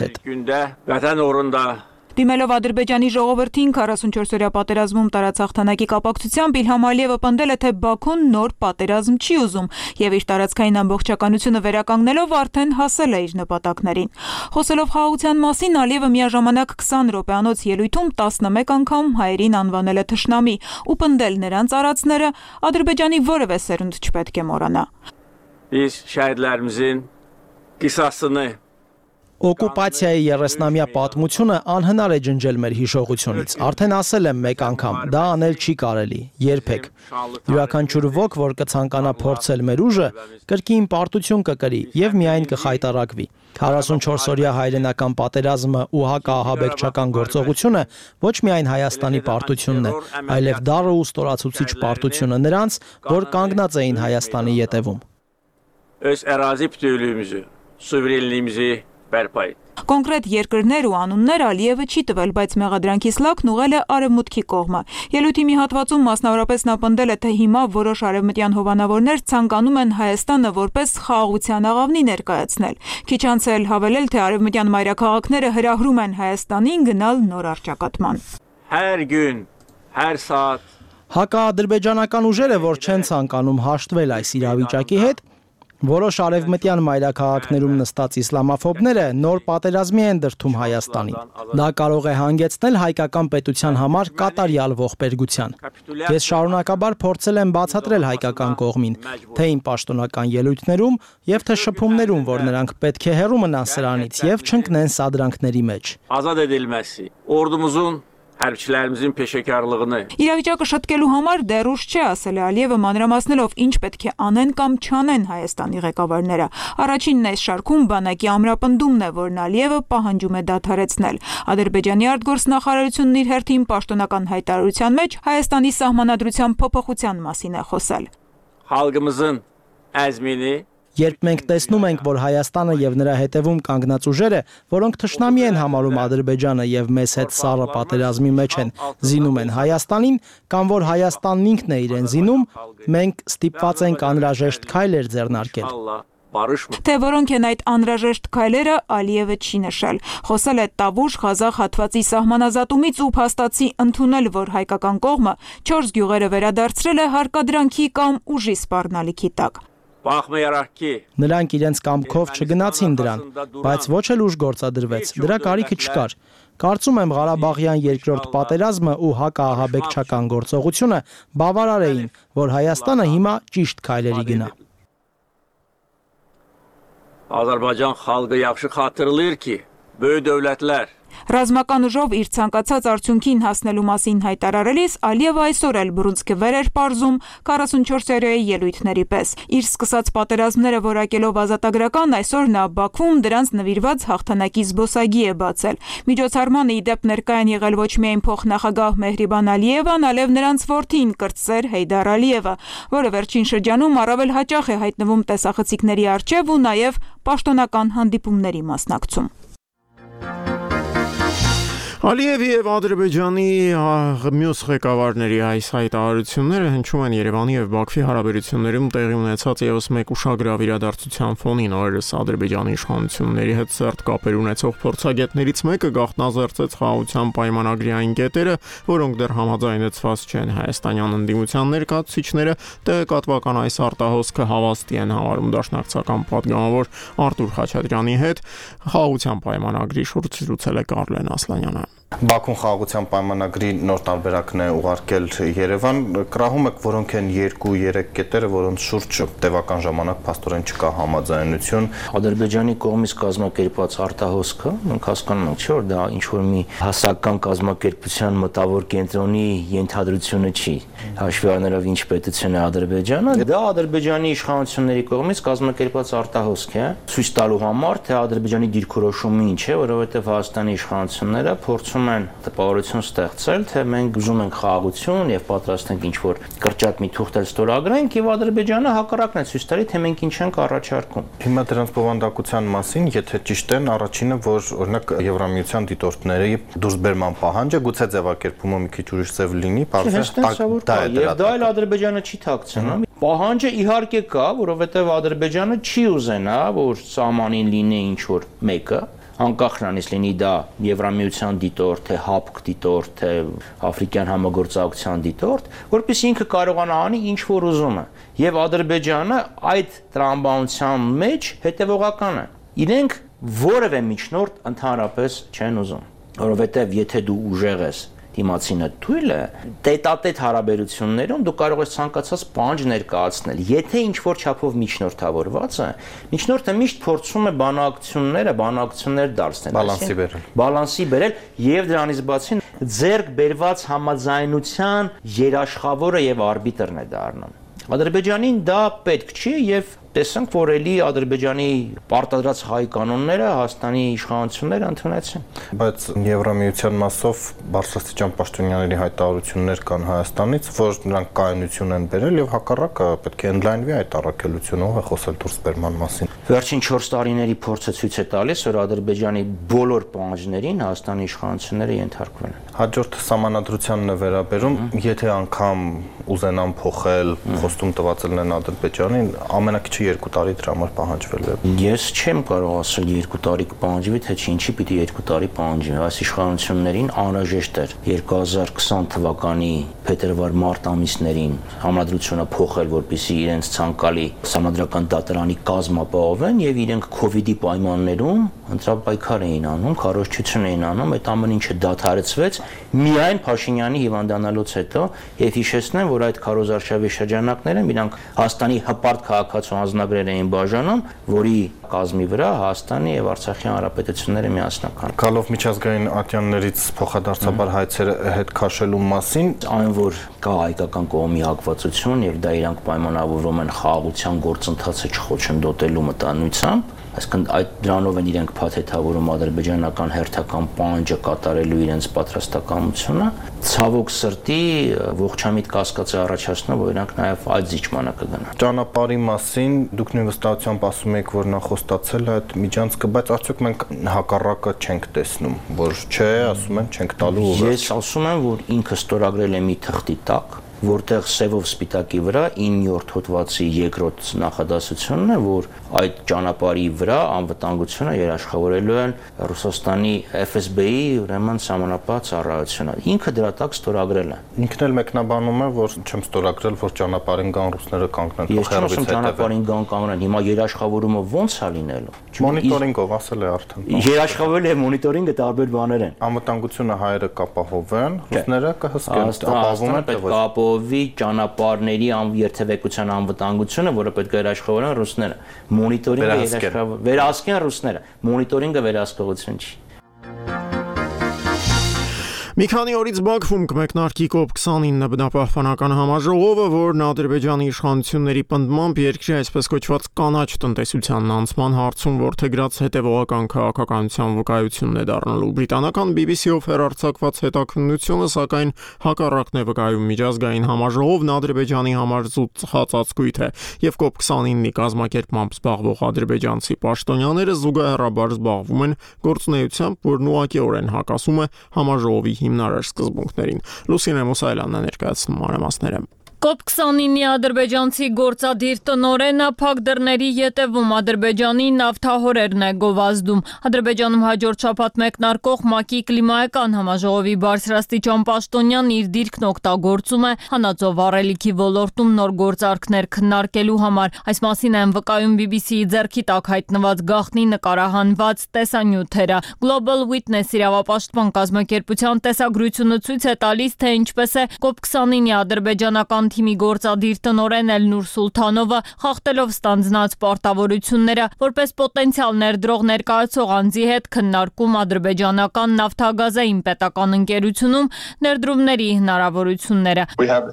հետ։ Դիմելով Ադրբեջանի ժողովրդին քառասունչորս-օրյա պատերազմում տարած հաղթանակի կապակցությամբ Իլհամ Ալիևը պնդել է, թե Բաքուն նոր պատերազմ չի ուզում եւ իր տարածքային ամբողջականությունը վերականգնելով արդեն հասել է իր նպատակներին։ Խոսելով խաղաղության մասին Ալիևը միաժամանակ քսան րոպեանոց ելույթում տասնմեկ անգամ հայերին անվանել է թշնամի ու պնդել նրանց արածները Ադրբեջանի որևէ սերունդ չպետք է մոռանա։ Biz şəhidlərimizin qisasını Օկուպացիայի երեսնամյա պատմությունը անհնար է ջնջել մեր հիշողությունից։ Արդեն ասել եմ մեկ անգամ, դա անել չի կարելի, երբեք։ Յուրաքանչյուր ոք, որ կցանկանա փորձել մեր ուժը, կրկին պարտություն կկրի եւ միայն կխայտարակվի։ քառասունչորս-օրյա հայրենական պատերազմը ու հակաահաբեկչական գործողությունը ոչ միայն Հայաստանի պարտությունն է, այլև դառը ու ստորացուցիչ պարտությունը նրանց, որ կանգնած էին Հայաստանի ետևում։ Öz ərazi bütövlüyümüzü, suverenliyimizi Կոնկրետ երկրներ ու անուններ Ալիևը չի տվել, բայց մեղադրանքից լաքն ուղղել է արևմուտքի կողմը։ Ելույթի մի հատվածում մասնավորապես նա պնդել է, թե հիմա որոշ արևմտյան հովանավորներ ցանկանում են Հայաստանը որպես խաղաղության աղավնի ներկայացնել։ Քիչ անց էլ հավելել, թե արևմտյան մայրաքաղաքները հրահրում են Հայաստանին գնալ նոր առճակատման։ Hər gün, hər saat Հակաադրբեջանական ուժերը, որ չեն ցանկանում հաշտվել այս իրավիճակի հետ, որոշ արևմտյան մայրաքաղաքներում նստած իսլամաֆոբները նոր պատերազմի են դրդում Հայաստանին։ Դա կարող է հանգեցնել հայկական պետության համար կատարյալ ողբերգության։ Ես շարունակաբար փորձել եմ բացատրել հայկական կողմին, թե իմ պաշտոնական ելույթներում եւ թե շփումներում, որ նրանք պետք է հեռու մնան սրանից եւ չընկնեն սադրանքների մեջ։ Ազատ edilməsi, ordumuzun Hərbçilərimizin peşəkarlığını Իրավիճակը շտկելու համար դեռ ուշ չէ, ասել է Ալիևը մանրամասնելով ինչ պետք է անեն կամ չանեն Հայաստանի ղեկավարները։ Առաջինն այս շարքում բանակի ամրապնդումն է, որն Ալիևը պահանջում է դադարեցնել։ Ադրբեջանի արտգործնախարարությունն իր հերթին պաշտոնական հայտարարության մեջ Հայաստանի սահմանադրության փոփոխության մասին է խոսել։ Xalqımızın əzmini Երբ մենք տեսնում ենք, որ Հայաստանը եւ նրա հետևում կանգնած ուժերը, որոնք թշնամի են համարում Ադրբեջանը եւ մեզ հետ սառը պատերազմի մեջ են, զինում են Հայաստանին, կամ որ Հայաստանն ինքն է իրեն զինում, մենք ստիպված ենք անհրաժեշտ քայլեր ձեռնարկել։ Թե որոնք են այդ անհրաժեշտ քայլերը, Ալիևը չի նշել։ Խոսել է Տավուշ-Ղազախ հատվածի սահմանազատումից ու փաստացի ընդունել, որ հայկական կողմը չորս գյուղերը վերադարձրել է հարկադրանքի կամ ուժի սպառնալիքի տակ։ Նրանք իրենց կամքով չգնացին դրան, բայց ոչ էլ ուժ գործադրվեց, դրա կարիքը չկար։ Կարծում եմ Ղարաբաղյան երկրորդ պատերազմը ու հակաահաբեկչական գործողությունը բավարար էին, որ Հայաստանը հիմա ճիշտ քայլերի գնա։ Azərbaycan xalqı yaxşı xatırlayır ki, böyük dövlətlər Ռազմական ուժով իր ցանկացած արդյունքին հասնելու մասին հայտարարելիս Ալիևը այսօր էլ բռունցքը վեր էր պարզում քառասունչորս-օրյայի ելույթների պես։ Իր սկսած պատերազմները որակելով ազատագրական, այսօր նա Բաքվում դրանց նվիրված հաղթանակի զբոսայգի է բացել։ Միջոցառմանը ի դեպ ներկա են եղել ոչ միայն փոխնախագահ Մեհրիբան Ալիևան, այլև նրանց որդին կրտսեր Հեյդար Ալիևը, որը վերջին շրջանում առավել հաճախ է հայտնվում տեսախցիկների առջև ու նաև պաշտոնական հանդիպումների մասնակցում։ Ալիևի եւ Ադրբեջանի մյուս ղեկավարների այս հայտարարությունները հնչում են Երևանի եւ Բաքվի հարաբերություններում տեղի ունեցած եւս մեկ ուշագրավ իրադարձության ֆոնին։ Օրերս Ադրբեջանի իշխանությունների հետ սերտ կապեր ունեցող փորձագետներից մեկը գաղտնազերծեց խաղաղության պայմանագրի այն կետերը, որոնք դեռ համաձայնեցված չեն։ Հայաստանյան ընդդիմության ներկայացուցիչները տեղեկատվական այս արտահոսքը հավաստի են համարում դաշնակցական պատգամավոր Արտուր Խաչատրյանի հետ խաղաղության պայմանագրի շուրջ զրուցել է Կարլեն Ասլանյանը։ Բաքուն խաղաղության պայմանագրի նոր տարբերակն է ուղարկել Երևան, կրահում եք որոնք են երկու երեք կետերը, որոնց շուրջ տևական ժամանակ փաստորեն չկա համաձայնություն։ Ադրբեջանի կողմից կազմակերպված արտահոսքը, մենք հասկանում ենք, չէ՞ որ դա ինչ որ մի հասարակական կազմակերպության մտավոր կենտրոնի ենթադրությունը չի, հաշվի առնելով ինչ պետություն է Ադրբեջանը, դա Ադրբեջանի իշխանությունների կողմից կազմակերպված արտահոսք է, ցույց տալու համար, թե Ադրբեջանի դիրքորոշումը ինչ է, որովհետև Հայաստանի իշխանությունները փորձում են տպավորություն ստեղծել, թե մենք ուզում ենք խաղաղություն եւ պատրաստ ենք ինչ-որ կրճատ մի թուղթ ստորագրենք եւ Ադրբեջանը հակառակն է ցույց տալի, թե մենք ինչ ենք առաջարկում։ Հիմա դրանց բովանդակության մասին, եթե ճիշտ են, առաջինը, որ օրինակ Եվրամիության դիտորդների դուրսբերման պահանջը գուցե ձևակերպումը մի քիչ ուրիշ ձև լինի, բարձր դա է եւ դա էլ Ադրբեջանը չի թաքցնում։ Պահանջը իհարկե կա, որովհետեւ Ադրբեջանը չի ուզենա, որ սահմանին լինի ինչ-որ մեկը, անկախ նրանից լինի դա Եվրամիության դիտորդ, թե ՀԱՊԿ դիտորդ, թե Աֆրիկյան համագործակցության դիտորդ, որպեսզի ինքը կարողանա անի ինչ որ ուզում է։ Եվ Ադրբեջանը այդ տրամաբանության մեջ հետևողական է։ Իրենք որևէ միջնորդ ընդհանրապես չեն ուզում, որովհետև եթե դու ուժեղ ես դիմացինը թույլ է, տետատետ հարաբերություններում դու կարող ես ցանկացած պահանջ ներկայացնել։ Եթե ինչ-որ չափով միջնորդավորված է, միջնորդը միշտ փորձում է բանակցությունները, բանակցություններ դարձնել, բալանսի բերել։ Բալանսի բերել եւ դրանից բացի ձեռք բերված համաձայնության երաշխավորը եւ արբիտրն է դառնում։ Ադրբեջանին դա պետք չի եւ տեսանք, որ էլի Ադրբեջանի պարտադրած հայ կանոնները Հայաստանի իշխանությունները ընդունեցին։ Բայց Եվրամիության մասով բարձրաստիճան պաշտոնյաների հայտարարություններ կան Հայաստանից, որ նրանք կայունություն են բերել եւ հակառակը պետք է ընդլայնվի այդ առաքելությունը, ով է խոսել դուրսբերման մասին։ Վերջին չորս տարիների փորձը ցույց է տալիս, որ Ադրբեջանի բոլոր պահանջներին Հայաստանի իշխանությունները ենթարկվել են։ Հաջորդ սահմանադրությանն է վերաբերում, եթե անգամ ուզենան փոխել, խոստում տված են Ադրբեջանին, ամենակիչը երկու տարի դրա համար պահանջվել է։ Ես չեմ կարող ասել երկու տարի կպահանջվի, թե ինչի պիտի երկու տարի պահանջվի։ Այս իշխանություններին անհրաժեշտ էր երկու հազար քսան թվականի փետրվար-մարտ ամիսներին համադրությունը փոխել, որպեսզի իրենց ցանկալի համադրական դատարանի կազմ ապահովեն եւ իրենք քովիդի պայմաններում ընտրապայքար էին անում, քարոզչություն էին անում, այդ ամեն ինչը դադարեցվեց միայն Փաշինյանի հիվանդանալուց հետո եւ հիշեցնեմ, որ այդ քարոզարշավի շրջանակներում իրանք Հայաստանի հպարտ քաղաքացու անձնագրեր էին բաժանում, որի կազմի վրա Հայաստանի եւ Արցախի հանրապետությունները միասնական։ Գալով միջազգային ատյաններից փոխադարձաբար հայցերը հետ քաշելու մասին, այն որ կա հայկական կողմի հակվածություն եւ դա իրանք պայմանավորվում են խաղաղության գործընթացը չխոչընդոտելու մտանույթությամբ, այսինքն այդ դրանով են իրենք փաթեթավորում ադրբեջանական հերթական պահանջը կատարելու իրենց պատրաստակամությունը, ցավոք սրտի ողջամիտ կասկած է առաջացնում, որ իրանք նաեւ այդ զիջմանը կգնան։ Ճանապարհի մասին դուք նույն վստահությամբ ասում եք, որ նա խոստացել է այդ միջանցքը, բայց արդյոք մենք հակառակը չենք տեսնում, որ չէ, ասում են, չենք տալու ուղղակի։ Ես ասում եմ, որ ինքը ստորագրել է մի թղթի տակ, որտեղ սևով սպիտակի վրա իններորդ հոդվածի երկրորդ նախադասությունն է, որ այդ ճանապարհի վրա անվտանգությունը երաշխավորելու են Ռուսաստանի Էֆ Էս Բի-ի ուրեմն սահմանապահ ծառայությունը։ Ինքը դրա տակ ստորագրել է։ Ինքն էլ մեկնաբանում է, որ չեմ ստորագրել, որ ճանապարհին գան ռուսները կանգնեն փոխարինից հետևեն։ Ես չեմ ճանապարհին գան կանգնեն։ Հիմա երաշխավորումը ո՞նց է լինելու։ Մոնիտորինգով ասել է արդեն։ Երաշխավորել է մոնիտորինգը տարբեր բաներ են։ Անվտանգությունը հայերը կապահովեն, ռուսները կհսկեն, ապահովում են թե ոչ։ Կապահովի ճանապարհների երթևեկության անվտանգությունը, որը պետք է երաշխավորեն ռուսները։ Մոնիտորինգը երաշխավոր վերահսկեն ռուսները։ Մոնիտորինգը վերահսկողություն չի։ Մի քանի օրից Բաքվում կմեկնարկի կոպ քսանինը բնապահպանական համաժողովը, որն Ադրբեջանի իշխանությունների պնդմամբ երկրի այսպես կոչված կանաչ տնտեսության անցման հարցում որդեգրած հետևողական քաղաքականության վկայությունն է դառնալու։ Բրիտանական B B C-ով հեռարձակված հետաքննությունը, սակայն հակառակն է վկայում միջազգային համաժողովն Ադրբեջանի համար զուտ ծխածածկույթ է, եւ կոպ քսանինի կազմակերպմամբ զբաղվող ադրբեջանցի պաշտոնյաները զուգահեռաբար զբաղվում են գործունեությամբ, որն ուղղակիորեն հակասում է համաժողովի հիմնարար սկզբունքներին։ Լուսինե Մուսայելյանն է ներկայացնում մանրամասները։ կոպ քսանինի ադրբեջանցի գործադիր տնօրենը փակ դռների ետևում Ադրբեջանի նավթահորերն է գովազդում։ Ադրբեջանում հաջորդ շաբաթ մեկնարկող ՄԱԿ-ի կլիմայական համաժողովի բարձրաստիճան պաշտոնյան իր դիրքն օգտագործում է հանածո վառելիքի ոլորտում նոր գործարքներ քննարկելու համար։ Այս մասին են վկայում B B C-ի ձեռքի տակ հայտնված գաղտնի նկարահանված տեսանյութերը։ Global Witness իրավապաշտպան կազմակերպության տեսագրությունը ցույց է տալիս, թե ինչպես է կոպ քսանինի ադրբեջանական թիմի գործադիր տնօրեն Էլնուր Սուլթանովը խախտելով ստանձնած պարտավորությունները որպես պոտենցիալ ներդրող ներկայացող անձի հետ քննարկում ադրբեջանական նավթագազային պետական ընկերությունում ներդրումների հնարավորությունները։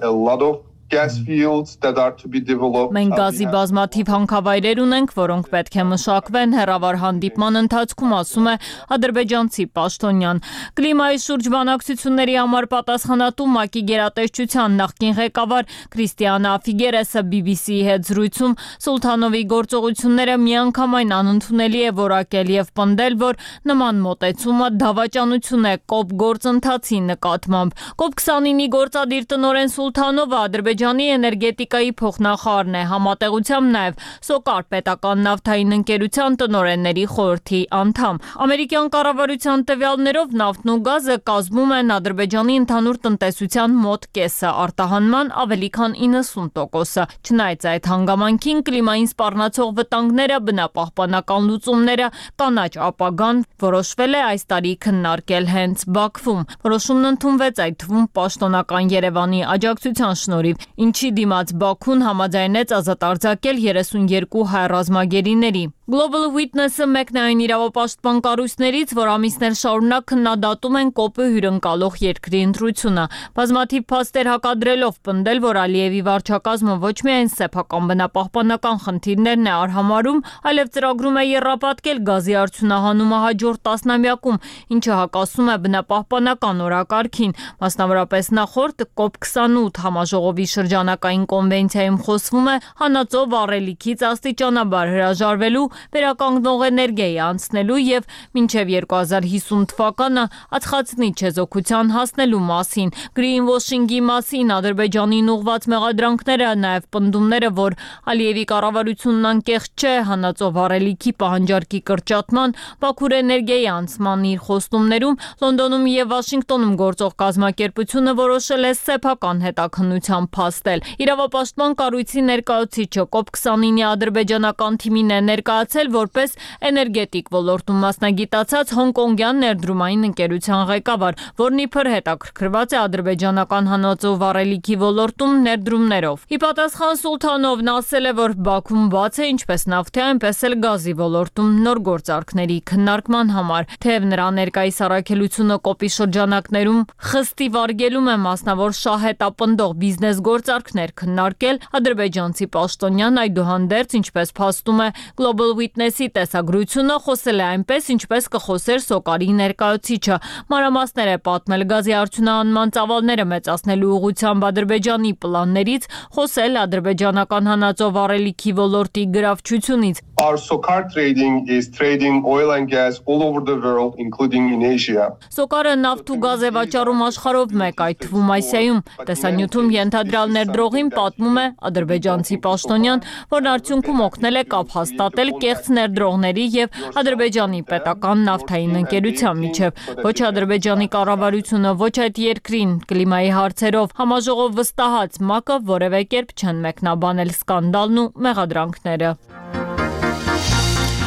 Մենք գազի բազմաթիվ հանքավայրեր ունենք, որոնք պետք է մշակվեն, հեռավար հանդիպման ընթացքում ասում է ադրբեջանցի պաշտոնյան։ Կլիմայի շուրջ բանակցությունների համար պատասխանատու ՄԱԿ-ի գերատեսչության նախկին ղեկավար Քրիստիանա Ֆիգերեսը B B C-ի հետ զրույցում Սուլթանովի գործողությունները միանգամայն անընդունելի է որակել եւ պնդել, որ նման մոտեցումը դավաճանություն է կոպ գործընթացի նկատմամբ։ կոպ քսանինի գործադիր տնօրեն Սուլթանովը Ադրբեջանի Ադրբեջանի էներգետիկայի փոխնախարարն է, համատեղությամբ նաև Սոկար պետական նավթային ընկերության տնօրենների խորհրդի անդամ։ Ամերիկյան կառավարության տվյալներով նավթն ու գազը կազմում են Ադրբեջանի ընդհանուր տնտեսության մոտ կեսը, արտահանման ավելի քան իննսուն տոկոսը։ Չնայած այդ հանգամանքին կլիմային սպառնացող վտանգները, բնապահպանական լուծումները, կանաչ ապագան որոշվել է այս տարի քննարկել հենց Բաքվում։ Որոշումն ընդունվեց այդ թվում պաշտոնական Երևանի աջակցության շնորհիվ, ինչի դիմաց Բաքուն համաձայնեց ազատ արձակել երեսունյերկու հայ ռազմագերիների։ Global Witness-ը մեկն է այն իրավապաշտպան կառույցներից, որ ամիսներ շարունակ քննադատում են կոպը հյուրընկալող երկրի ընտրությունը։ Բազմաթիվ փաստեր հակադրելով պնդել, որ Ալիևի վարչակազմը ոչ միայն սեփական բնապահպանական խնդիրներն է արհամարհում, այլև ծրագրում է եռապատկել գազի արդյունահանումը հաջորդ տասնամյակում, ինչը հակասում է բնապահպանական օրակարգին։ Մասնավորապես նախորդ կոպ քսանութ համաժողովի շրջանակային կոնվենցիայում խոսվում է հանածո վառելիքից աստիճանաբար հրաժարվելու, վերականգնող էներգիայի անցնելու եւ մինչեւ երկու հազար հիսուն թվականը ածխածնի չեզոքության հասնելու մասին։ Գրինվոշինգի մասին Ադրբեջանին ուղղված մեղադրանքները, նաեւ պնդումները, որ Ալիևի կառավարությունն անկեղծ չէ հանածո վառելիքի պահանջարկի կրճատման, Բաքուր էներգիայի անցման իր խոստումներում Լոնդոնում եւ Վաշինգտոնում գործող կազմակերպությունը որոշել է սեփական հետաքննության փաստել։ Իրավապաշտպան կառույցի ներկայացուցիչը կոպ քսանինի ադրբեջանական թիմին է ներկայացել որպես էներգետիկ ոլորտում մասնագիտացած հոնկոնգյան ներդրումային ընկերության ղեկավար, որն իբր հետաքրքրված է ադրբեջանական հանածո վառելիքի ոլորտում ներդրումներով։ Ի պատասխան Սուլթանովն ասել է, որ Բաքուն բաց է ինչպես նավթի, այնպես էլ գազի ոլորտում նոր գործարքների քննարկման համար, թեև նրա ներկայիս առաքելությունը կոպի շրջանակներում խստի վարգելում է մասնավոր շահետապնդող բիզնես գործարքներ քննարկել, ադրբեջանցի պաշտոնյան այդուհանդերձ, ինչպես փաստում է Global Witness-ի տեսագրությունը, խոսել է այնպես, ինչպես կխոսեր Սոկարի ներկայացուցիչը։ Մանրամասներ է պատմել գազի արդյունահանման ծավալները մեծացնելու ուղղությամբ Ադրբեջանի պլաններից, խոսել ադրբեջանական հանածո վառելիքի ոլորտի գրավչությունից։ Our Sokar trading is trading oil and gas all over the world, including in Asia. Սոկարը նավթ ու գազ է վաճառում աշխարհով մեկ, այդ թվում Ասիայում։ Տեսանյութում ենթադրյալ ներդրողին պատմում է ադրբեջանցի պաշտոնյան, որն արդյունքում օգնել է կապ հաստատել կեղծ ներդրողների եւ Ադրբեջանի պետական նավթային ընկերության միջև։ Ոչ Ադրբեջանի կառավարությունը, ոչ այդ երկրին կլիմայի հարցերով համաժողով վստահած ՄԱԿ-ը որևէ կերպ չեն մեկնաբանել սկանդալն ու մեղադրանքները։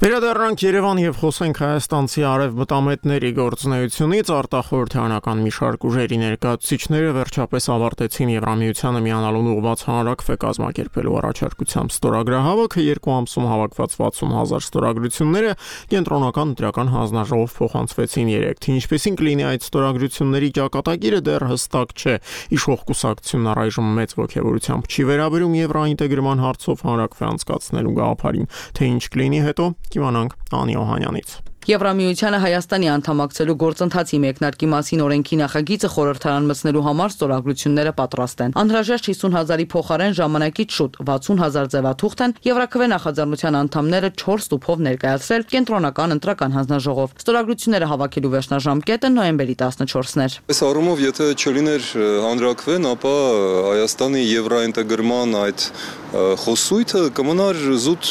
Վերադառնանք Երևան եւ խոսենք հայաստանցի արևմտամետների գործունեությունից. արտախորհրդարանական մի շարք ուժերի ներկայացուցիչները վերջապես ավարտեցին Եվրամիությանը միանալուն ուղղված հանրաքվե կազմակերպելու առաջարկությամբ ստորագրահավաքը. Երկու ամսում հավաքված վաթսուն հազար ստորագրությունները կենտրոնական ընտրական հանձնաժողով փոխանցվեցին երեկ. Թե ինչպեսին կլինի այդ ստորագրությունների ճակատագիրը դեռ հստակ չէ. Իշխող կուսակցությունն առայժմ մեծ ոգևորությամբ չի վերաբերում եվրոինտեգրման հարցով հանրաքվե անցկացնելու գաղափարին. Թե ինչ կլինի հետո Կիմանանք Անի Օհանյանից։ Եվրամիությանը Հայաստանի անդամակցելու գործընթացի մեկնարկի մասին օրենքի նախագիծը խորհրդարան մտցնելու համար ստորագրությունները պատրաստ են։ Անհրաժեշտ հիսուն հազարի փոխարեն ժամանակից շուտ վաթսուն հազար ձևաթուղթ են Եվրաքվե նախաձեռնության անդամները չորս տուփով ներկայացրել կենտրոնական ընտրական հանձնաժողով։ Ստորագրությունները հավաքելու վերջնաժամկետը նոյեմբերի տասնչորսն էր։ Այս առումով, եթե չլիներ հանրաքվեն, ապա Հայաստանի եվրոինտեգրման այդ խոսույթը կմնար զուտ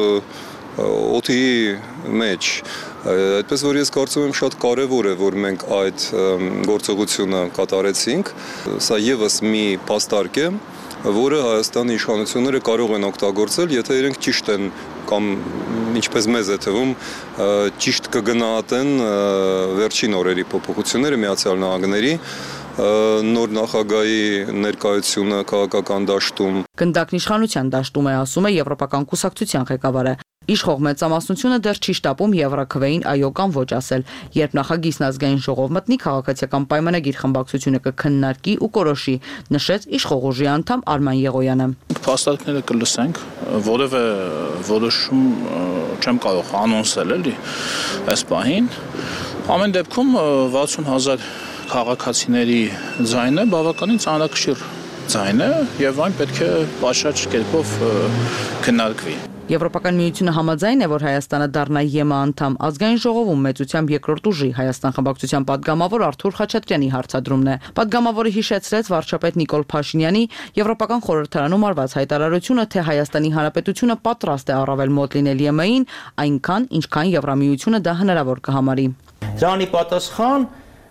օդի մեջ։ Այդպես որ ես կարծում եմ շատ կարևոր է, որ մենք այդ գործողությունը կատարեցինք։ Սա եւս մի փաստարկ է, որը Հայաստանի իշխանությունները կարող են օգտագործել, եթե իրենք ճիշտ են կամ ինչպես մեզ է թվում, ճիշտ կգնահատեն վերջին օրերի փոփոխությունները Միացյալ Նահանգների նոր նախագահի ներկայությունը քաղաքական դաշտում։ Գնդակն իշխանության դաշտում է, ասում է Եվրոպական կուսակցության ղեկավարը։ Իշխող մեծամասնությունը դեռ չի շտապում Եվրաքվեին այո կամ ոչ ասել։ Երբ նախագիծն ազգային ժողով մտնի, քաղաքացիական պայմանագիր խմբակցությունը կքննարկի ու կորոշի, նշեց իշխող ուժի անդամ Արման Եղոյանը։ Փաստարկները կլսենք, որևէ որոշում չեմ կարող անոնսել էլի այս պահին։ Ամեն դեպքում վաթսուն հազար քաղաքացիների ձայնը բավականին ծանրակշիռ ձայն է եւ այն պետք է պատշաճ կերպով քննարկվի։ Եվրոպական միությունը համաձայն է, որ Հայաստանը դառնա ԵՄ անդամ։ Ազգային ժողովում մեծությամբ երկրորդ ուժի Հայաստան խմբակցության падգամավոր Արթուր Խաչատրյանի հարցադրումն է։ Падգամավորը հիշեցրեց վարչապետ Նիկոլ Փաշինյանի Եվրոպական խորհրդարանում արված հայտարարությունը, թե Հայաստանի Հանրապետությունը պատրաստ է առավել մոտ լինել ԵՄ-ին, այնքան, ինչքան Եվրամիությունը դա հնարավոր կհամարի։ Դրանի պատասխան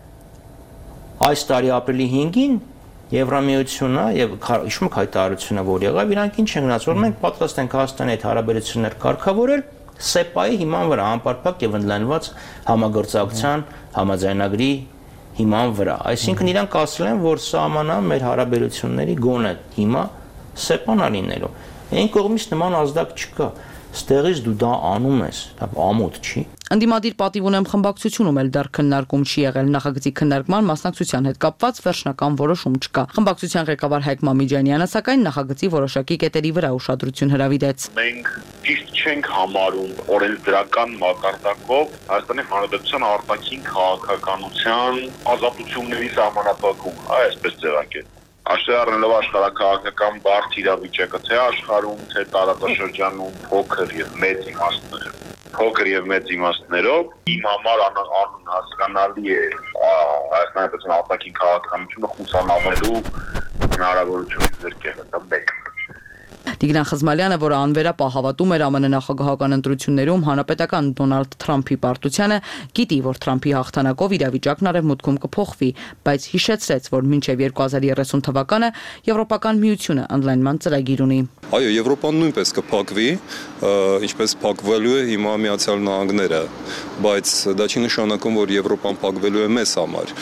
այս տարի ապրիլի հինգին Եվրամիությունը եւ հիշում եք հայտարարությունը, որ եղավ, իրանք ինչ են գնաց, որ մենք պատրաստ ենք Հայաստանի հետ հարաբերություններ կարգավորել սեպայի հիման վրա, անպարփակ եւ ընդլայնված համագործակցության համաձայնագրի հիման վրա։ Այսինքն իրանք ասել են, որ սահմանա մեր հարաբերությունների գոնե հիմա սեպան լինելու։ Այն կողմից նման ազդակ չկա։ Ստեղից դու դա անում ես, դա ամոթ չի։ Անդիմադիր պատիվ ունեմ խմբակցությունում էլ դեռ քննարկում չի եղել, նախագծի քննարկման մասնակցության հետ կապված վերջնական որոշում չկա։ Խմբակցության ղեկավար Հայկ Մամիջանյանը սակայն նախագծի որոշակի կետերի վրա ուշադրություն հրավիրեց։ Մենք ճիշտ չենք համարում օրենսդրական մակարդակով Հայաստանի Հանրապետության արտաքին քաղաքականության ազատությունների սահմանափակում, այսպես ձևակերպ։ Աշխարհ առնելով աշխարհակաղակական բարդ իրավիճակը, թե աշխարհում, թե տարածաշրջանում փոքր եւ մեծ իմաստներ, փոքր եւ մեծ իմաստներով իմ համար անհասկանալի է Հայաստանի Հանրապետության արտաքին քաղաքականությունը խուսանավելու հնարավորությունից զրկելը, դա մեկ։ Տիգրան Խզմալյանը, որը անվերապահ հավատում էր ԱՄՆ նախագահական ընտրություններում հանրապետական Դոնալդ Թրամփի պարտությանը, գիտի, որ Թրամփի հաղթանակով իրավիճակն արևմուտքում կփոխվի, բայց հիշեցրեց, որ մինչև երկու հազար երեսուն թվականը Եվրոպական միությունը ընդլայնման ծրագիր ունի։ Այո, Եվրոպան նույնպես կփակվի, ինչպես փակվելու է հիմա Միացյալ Նահանգները, բայց դա չի նշանակում, որ Եվրոպան փակվելու է մեզ համար։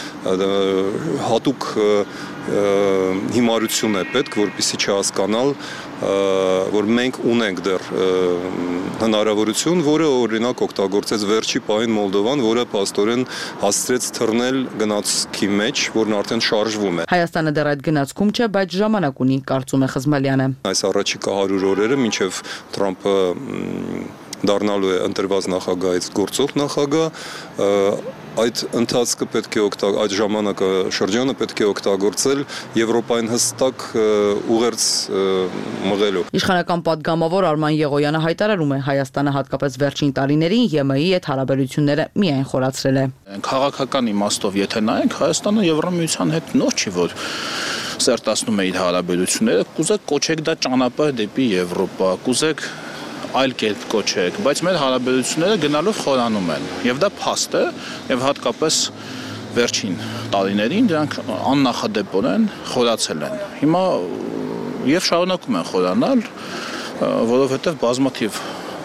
Հատուկ հիմարություն է պետք, որպեսզի չհասկանալ, որ մենք ունենք դեռ հնարավորություն, որը օրինակ օգտագործեց վերջի պահին Մոլդովան, որը փաստորեն հասցրեց թռնել գնացքի մեջ, որն արդեն շարժվում է։ Հայաստանը դեռ այդ գնացքում չէ, բայց ժամանակ ունի, կարծում է Խզմալյանը։ Այս առաջիկա հարյուր օրերը, մինչև Թրամփը դառնալու է ընտրված նախագահից գործող նախագահ, այդ ընթացքը պետք է օգտագործել, այդ ժամանակը շրջանը պետք է օգտագործել Եվրոպային հստակ ուղերձ մղելու։ Իշխանական падգամավոր Արման Եղոյանը հայտարարում է, Հայաստանը հատկապես վերջին տարիներին ԵՄ-ի հետ հարաբերությունները միայն խորացրել է։ Քաղաքական իմաստով եթե նայենք, Հայաստանը Եվրամիության հետ նոր չի, որ սերտացնում է իր հարաբերությունները, կուզեք կոչեք դա ճանապարհ դեպի Եվրոպա, կուզեք այլ կերպ կոչեք, բայց մեր հարաբերությունները գնալով խորանում են, եւ դա փաստ է, եւ հատկապես վերջին տարիներին դրանք աննախադեպորեն խորացել են։ Հիմա եւ շարունակում են խորանալ, որովհետեւ բազմաթիվ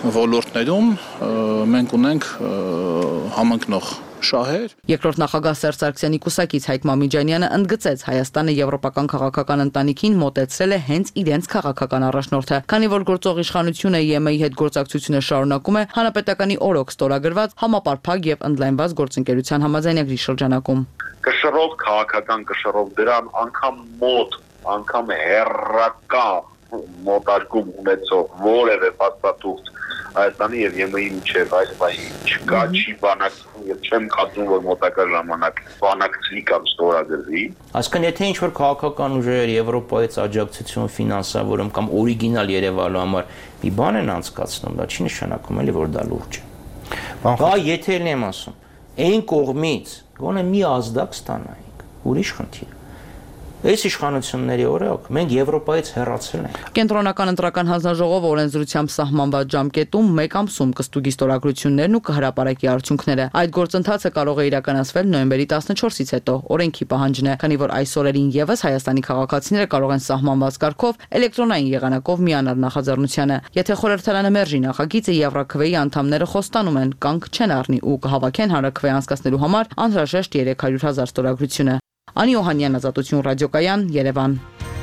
ոլորտներում մենք ունենք համընկնող շահեր։ Երկրորդ նախագահ Սերժ Սարգսյանի կուսակից Հայկ Մամիջանյանը ընդգծեց Հայաստանը եվրոպական քաղաքական ընտանիքին մոտեցրել է հենց իրենց քաղաքական առաջնորդը, քանի որ գործող իշխանությունը ԵՄ-ի հետ գործակցությունը շարունակում է հանրապետականի օրոք ստորագրված համապարփակ եւ ընդլայնված գործընկերության համաձայնագրի շրջանակում։ Կշռով քաղաքական կշռով դրան անգամ մոտ, անգամ հերրական մոտարկում ունեցող որևէ փաստաթուղթ Հայաստանի եւ ԵՄ-ի միջև այս բանի չկա, չի բանակցում եւ չեմ կարծում, որ մոտակա ժամանակ բանակցվի կամ ստորագրվի։ Այսինքն եթե ինչ-որ քաղաքական ուժեր Եվրոպայից աջակցություն ֆինանսավորում կամ օրիգինալ Երևանու համար մի բան են անցկացնում, դա չի նշանակում էլի, որ դա լուրջ է։ Բա եթե ելնեմ ասում, այն կողմից գոնե մի ազդակ ստանայինք, ուրիշ խնդիր։ Այս իշխանությունների օրոք մենք Եվրոպայից հեռացել ենք։ Կենտրոնական ընտրական հանձնաժողովը օրենսդրությամբ սահմանված ժամկետում մեկ ամսում կստուգի ստորագրություններն ու կհրապարակի արդյունքները։ Այդ գործընթացը կարող է իրականացվել նոյեմբերի տասնչորսից հետո, օրենքի պահանջն է, քանի որ այս օրերին եւս Հայաստանի քաղաքացիները կարող են սահմանված կարգով էլեկտրոնային եղանակով միանալ նախաձեռնությանը։ Եթե խորհրդարանը մերժի նախագիծը, Եվրաքվեի անդամները խոստանում են կանգ չեն առնի ու կհավաքեն հանրաքվե անցկացնելու համար անհրաժեշտ երեք հարյուր հազար ստորագրությունը։ Անի Օհանյան, Ազատություն ռադիոկայան, Երևան։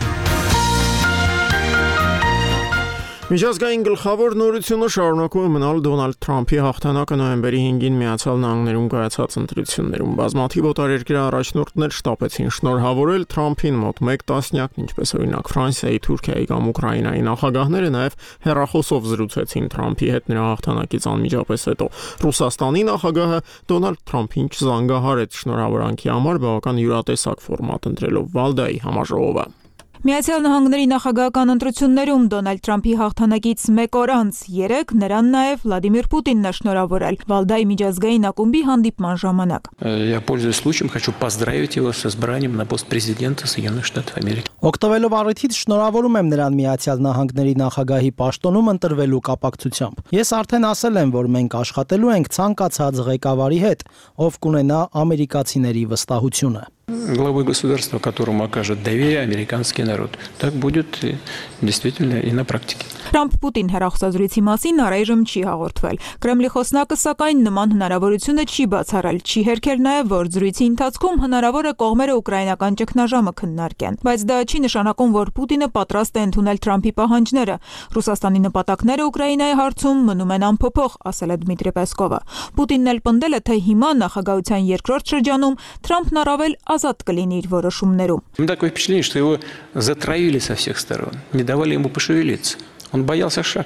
Միջազգային գլխավոր նորությունը շարունակում է մնալ Դոնալդ Թրամփի հաղթանակը նոյեմբերի հինգին Միացյալ Նահանգներում կայացած ընտրություններում։ Բազմաթիվ օտարերկրյա առաջնորդներ շտապեցին շնորհավորել Թրամփին մոտ մեկ տասնյակ, ինչպես օրինակ Ֆրանսիայի, Թուրքիայի կամ Ուկրաինայի նախագահները նաև հեռախոսով զրուցեցին Թրամփի հետ նրա հաղթանակից անմիջապես հետո։ Ռուսաստանի նախագահը Դոնալդ Թրամփին չզանգահարեց շնորհավորանքի համար բավական յուրատեսակ ֆորմատ ընտրելով Վալդայի համաժողովը։ Միացյալ Նահանգների նախագահական ընտրություններում Դոնալդ Թրամփի հաղթանակից մեկ օր անց երեկ նրան նաև Վլադիմիր Պուտինն է շնորհավորել Վալդայի միջազգային ակումբի հանդիպման ժամանակ։ Я пользуюсь случаем, хочу поздравить его с избранием на пост президента Соединенных Штатов Америки. Օգտվելով առիթից շնորհավորում եմ նրան Միացյալ Նահանգների նախագահի պաշտոնում ընտրվելու կապակցությամբ։ Ես արդեն ասել եմ, որ մենք աշխատելու ենք ցանկացած ղեկավարի հետ, ով կունենա ամերիկացիների վստահությունը։ Главой государства, которому окажет доверие американский народ. Так будет действительно и на практике. Թրամփ-Պուտին հեռախոսազրույցի մասին առայժմ չի հաղորդվել։ Կրեմլի խոսնակը սակայն նման հնարավորությունը չի բացառել, չի հերքել նաև, որ զրույցի ընթացքում հնարավոր է կողմերը ուկրաինական ճգնաժամը քննարկեն։ Բայց դա չի նշանակում, որ Պուտինը պատրաստ է ընդունել Թրամփի պահանջները։ Ռուսաստանի նպատակները Ուկրաինայի հարցում մնում են անփոփոխ, ասել է Դմիտրի Պեսկովը։ Պուտինն էլ պնդել է, թե հիմա նախագահության երկրորդ շրջանում Թրամփն առավել ազատ կլինի իր որոշումներում։ Такое впечатление, что его затравили со всех сторон, не давали ему пошевелиться. Он боялся шаг,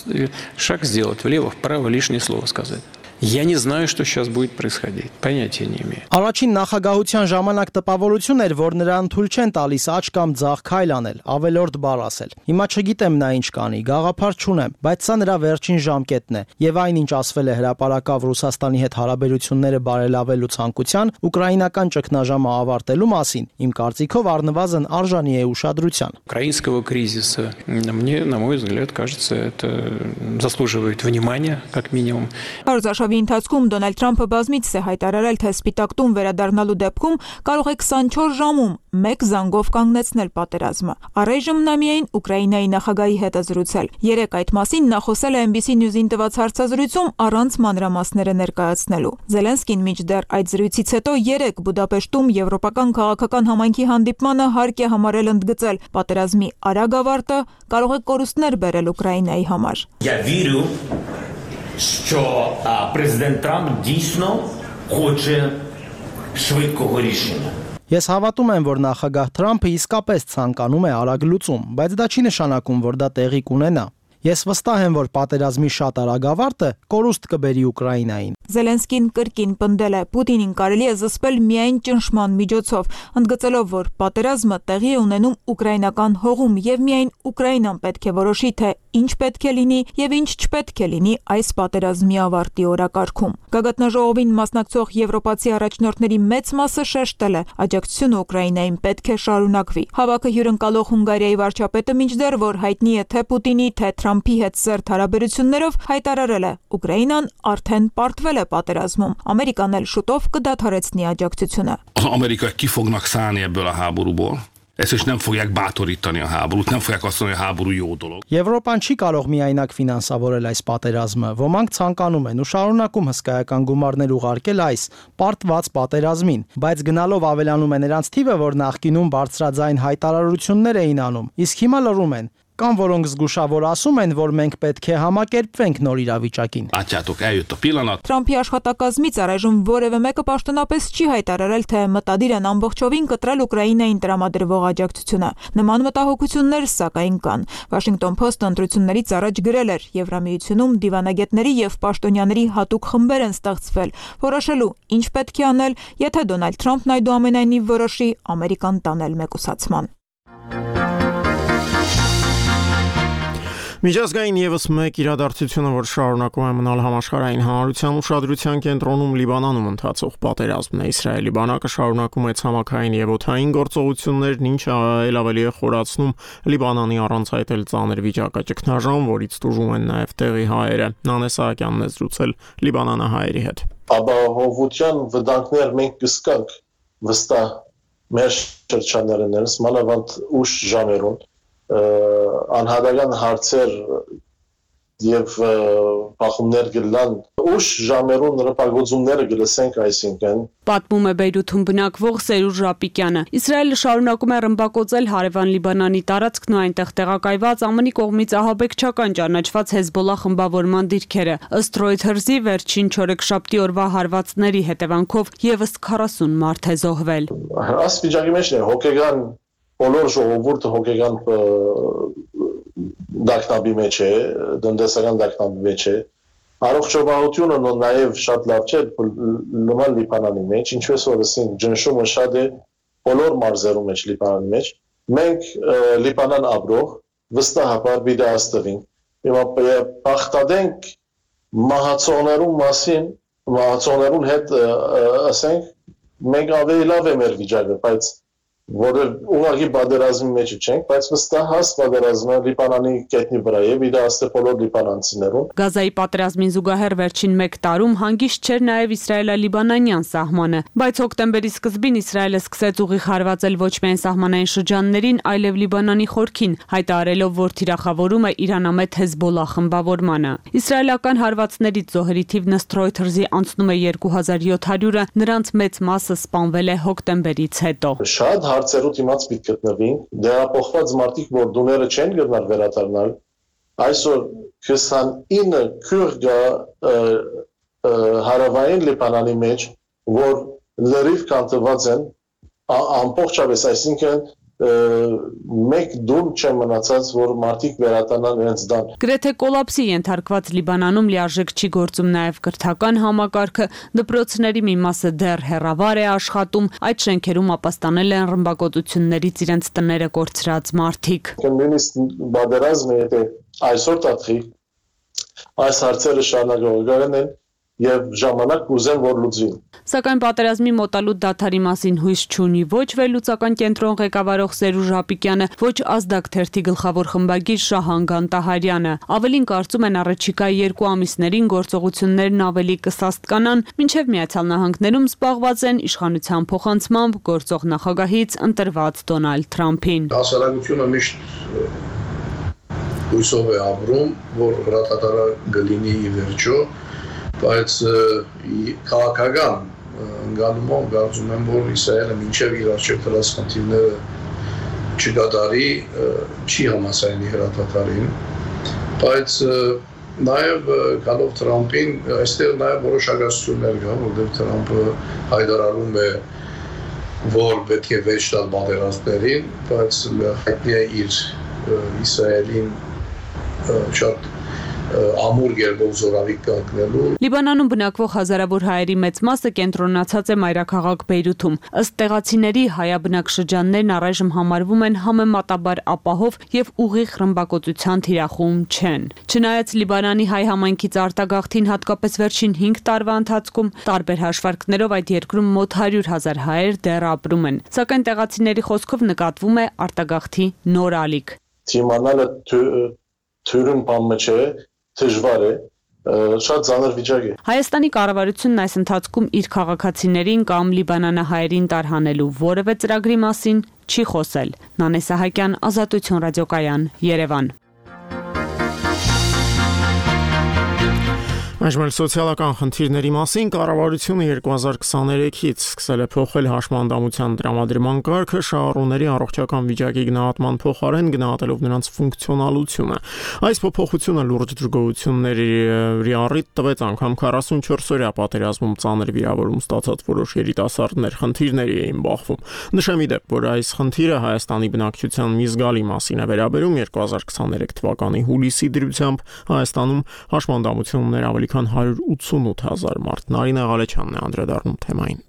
шаг сделать влево, вправо, лишнее слово сказать. Я не знаю, что сейчас будет происходить. Понятия не имею. Առաջին նախագահության ժամանակ տպավորություն էր, որ նրան թույլ չեն տալիս աճ կամ ձախ քայլ անել, ավելորդ բառ ասել։ Հիմա չգիտեմ նա ինչ կանի, գաղափար չունեմ, բայց սա նրա վերջին ժամկետն է։ Եվ այնինչ ասվել է հրապարակավ Ռուսաստանի հետ հարաբերությունները բարելավելու ցանկության, ուկրաինական ճգնաժամը ավարտելու մասին, իմ կարծիքով առնվազն արժանի է ուշադրության։ Украинского кризиса, мне, на мой взгляд, кажется, это заслуживает внимания, как минимум. Ընթացքում Դոնալդ Թրամփը բազմիցս է հայտարարել, թե Սպիտակ տուն վերադառնալու դեպքում կարող է քսանչորս ժամում մեկ զանգով կանգնեցնել պատերազմը։ Առայժմ նա միայն Ուկրաինայի նախագահի հետ է զրուցել։ Երեկ այդ մասին նա խոսել է Էն Բի Սի News-ին տված հարցազրույցում առանց մանրամասները ներկայացնելու։ Զելենսկին մինչդեռ այդ զրույցից հետո երեկ Բուդապեշտում եվրոպական քաղաքական համայնքի հանդիպմանը հարկ է համարել ընդգծել պատերազմի արագ ավարտը կարող է կորուստներ բերել Ուկրաինայի համար։ Що президент Трамп дійсно хоче швидкого рішення. Ես հավատում եմ, որ նախագահ Թրամփը իսկապես ցանկանում է արագ լուծում, բայց դա չի նշանակում, որ դա տեղի կունենա։ Ես վստահ եմ, որ պատերազմի շատ արագ ավարտը կորուստ կբերի Ուկրաինային։ Զելենսկին կրկին պնդել է, Պուտինին կարելի է զսպել միայն ճնշման միջոցով, ընդգծելով, որ պատերազմը տեղի է ունենում ուկրաինական հողում եւ միայն Ուկրաինան պետք է որոշի, թե ինչ պետք է լինի եւ ինչ չպետք է լինի այս պատերազմի ավարտի օրակարգում։ Գագաթնաժողովին մասնակցող եվրոպացի առաջնորդների մեծ մասը շեշտել է, աջակցությունը Ուկրաինային պետք է շարունակվի։ Հավաքը հյուրընկալող Հունգարիայի վարչապետը մինչդեռ, որ հայտնի է թե Պուտինի, թե Թրամփի հետ սերտ հարաբերություններով, հայտարարել է, Ուկրաինան արդեն պարտվել է պատերազմում։ Ամերիկան էլ շուտով կդադարեցնի աջակցությունը։ Az amerikaiak ki fognak szállni ebből a háborúból. Ezt nem fogják bátorítani a háborút, nem fogják azt mondani, hogy a háború jó dolog. Եվրոպան չի կարող միայնակ ֆինանսավորել այս պատերազմը։ Ոմանք ցանկանում են ու շարունակում հսկայական գումարներ ուղարկել այս պարտված պատերազմին, բայց գնալով ավելանում է նրանց թիվը, որ նախկինում բարձրաձայն հայտարարություններ էին անում, իսկ հիմա լռում են։ Կամ որոնք զգուշավոր ասում են, որ մենք պետք է համակերպվենք նոր իրավիճակին։ Թրամփի աշխատակազմից առայժմ որևէ մեկը պաշտոնապես չի հայտարարել, թե մտադիր են ամբողջովին կտրել Ուկրաինային տրամադրվող աջակցությունը։ Նման մտահոգություններ սակայն կան։ Washington Post-ը ընտրություններից առաջ գրել էր. Եվրամիությունում դիվանագետների եւ պաշտոնյաների հատուկ խմբեր են ստեղծվել, որոշելու ինչ պետք է անել, եթե Դոնալդ Թրամփն այդուամենայնիվ որոշի Ամերիկան տանել մեկուսացման։ Միջազգային եւս մեկ իրադարձությունը, որ շարունակում է մնալ համաշխարհային հանրության ուշադրության կենտրոնում, Լիբանանում ընթացող պատերազմն է։ Իսրայելի բանակը շարունակում է ցամաքային եւ օդային գործողություններն, ինչը այլ ավելի է խորացնում Լիբանանի առանց այդ էլ ծանր վիճակը։ Ճգնաժամ, որից տուժում են նաեւ տեղի հայերը։ Նանե Սահակյանն է զրուցել Լիբանանահայերի հետ։ Ապահովության վտանգներ մենք կսկանք վստահ մեր շրջաններներս, մանավանդ ուշ ժամերուն անհատական հարցեր եւ բախումներ գլան ուշ ժամերուն ռպագոծումները գլսենք այսինքն պատմում է Բեյրութում բնակվող Սերուժ Ռապիկյանը։ Իսրայելը շարունակում է ռմբակոծել հարևան Լիբանանի տարածքն ու այնտեղ տեղակայված ԱՄՆ-ի կողմից ահաբեկչական ճանաչված Հեզբոլլա խմբավորման դիրքերը։ Ըստ Reuters-ի վերջին չորեքշաբթի օրվա հարվածների հետևանքով եւս քառասուն մարդ է զոհվել։ Այս վիճակի մեջ է հոգեգան բոլոր ժողովուրդը հոգեգան դակնաբի մեջ է, դնդեսական դակնաբի մեջ է, առողջապահությունը նաև շատ լավ չէ նման Լիբանանի մեջ, ինչպես որ ասենք ջնշումը շատ է բոլոր մարզերում մեջ Լիբանանի մեջ, մենք Լիբանան ապրող վստահաբար վիդեոստվին, հիմա պախտադենք մահացողներու մասին, մահացողներուն հետ ասենք մենք ավելի լավ է մեր վիճակը, բայց որը ուղղակի պատերազմի մեջ չենք, բայց վստահ հաս պատերազմը Լիբանանի կետնի վրա է, վիդեոստը բոլոր լիբանանցիներուն։ Գազայի պատերազմին զուգահեռ վերջին մեկ տարում հանգիստ չէր նաև իսրայելա-լիբանանյան սահմանը, բայց հոկտեմբերի սկզբին Իսրայելը սկսեց ուղիղ հարվածել ոչ միայն սահմանային շրջաններին, այլև Լիբանանի խորքին, հայտարարելով, որ թիրախավորում է իրանամետ Հեզբոլլա խմբավորմանը։ Իսրայելական հարվածներից զոհերի թիվն ըստ Reuters-ի անցնում է երկու հազար յոթ հարյուրը, նրանց մեծ մասը սպանվել է հոկտեմբերից հետո։ Շատ հարցերու դիմաց պիտի գտնվին, դերապոխված մարդիկ, որ դուները չեն գտնալ վերադառնալ, այսօր քսանինը քուրդ հարավային Լիբանանի մեջ, որ լրիվ կանտված են, ամբողջապես, այսինքն մեկ դում չեն մնացած, որ մարդիկ վերադառնան իրենց տան։ Գրեթե կոլապսի ենթարկված Լիբանանում լիարժեք չի գործում նաև կրթական համակարգը, դպրոցների մի մասը դեռ հեռավար է աշխատում, այդ շենքերում ապաստանել են ռմբակոծություններից իրենց տները կորցրած մարդիկ։ Նույնիսկ պատերազմը եթե այսօր տատխի, այս հարցերը շարունակողական են եւ ժամանակ կուզեն որ լուծվի։ Սակայն պատերազմի մոտալուտ դադարի մասին հույս չունի ոչ վերլուծական կենտրոն ղեկավարող Սերուժ Ռապիկյանը, ոչ Ազդակ թերթի գլխավոր խմբագիր Շահան Գանտահարյանը։ Ավելին կարծում են առաջիկա երկու ամիսներին գործողություններն ավելի կսաստկանան, մինչև Միացյալ Նահանգներում զբաղված են իշխանության փոխանցմամբ գործող նախագահից ընտրված Դոնալդ Թրամփին։ Հասարակությունը միշտ հույսով է ապրում, որ հրատատարը կլինի ի վերջո, բայց քաղաքական ընկալումով կարծում եմ, որ Իսրայելը մինչև իր առջև դրած խնդիրները չկատարի, չի համաձայնի հրատատարին, բայց նաև գալով Թրամփին, այստեղ նաև որոշ ագասություններ կա, որտեղ Թրամփը հայտարարում է, որ պետք է վերջ տալ պատերազմներին, բայց հայտնի է իր Իսրայելին շատ ամուր գերբով զորավիք կանգնելու։ Լիբանանում բնակվող հազարավոր հայերի մեծ մասը կենտրոնացած է մայրաքաղաք Բեյրութում։ Ըստ տեղացիների հայաբնակ շրջաններն առայժմ համարվում են համեմատաբար ապահով եւ ուղիղ ռմբակոծության թիրախում չեն։ Չնայած Լիբանանի հայ համայնքից արտագաղթին հատկապես վերջին հինգ տարվա ընթացքում տարբեր հաշվարկներով այդ երկրում մոտ հարյուր հազար հայեր դեռ ապրում են։ Սակայն տեղացիների խոսքով նկատվում է արտագաղթի նոր ալիք։ Թիմանալը թյուրն բամը չէ, դժվար է, շատ ծանր վիճակ է։ Հայաստանի կառավարությունն այս ընթացքում իր քաղաքացիներին կամ լիբանանահայերին տարհանելու որևէ ծրագրի մասին չի խոսել։ Նանե Սահակյան, Ազատություն ռադիոկայան, Երևան։ Այժմ սոցիալական խնդիրների մասին կառավարությունը երկու հազար քսաներեքից սկսել է փոխել հաշմանդամության տրամադրման կարգը շահառուների առողջական վիճակի գնահատման փոխարեն գնահատելով նրանց ֆունկցիոնալությունը։ Այս փոփոխությունը լուրջ դժգոհությունների առիթ տվեց անգամ քառասունչորս օրյա պատերազմում ծանր վիրավորում ստացած որոշ երիտասարդներ խնդիրների էին բախվում։ Նշեմ ի դեպ, որ այս խնդիրը Հայաստանի բնակչության մի զգալի մասին է վերաբերում երկու հազար քսաներեք թվականի հուլիսի դրությամբ Հայաստանում հաշմանդամություններ ավելի քան հարյուր ութսունութ հազար մարդ։ Նարինե Ղալեչյանն է անդրադառնում թեմային։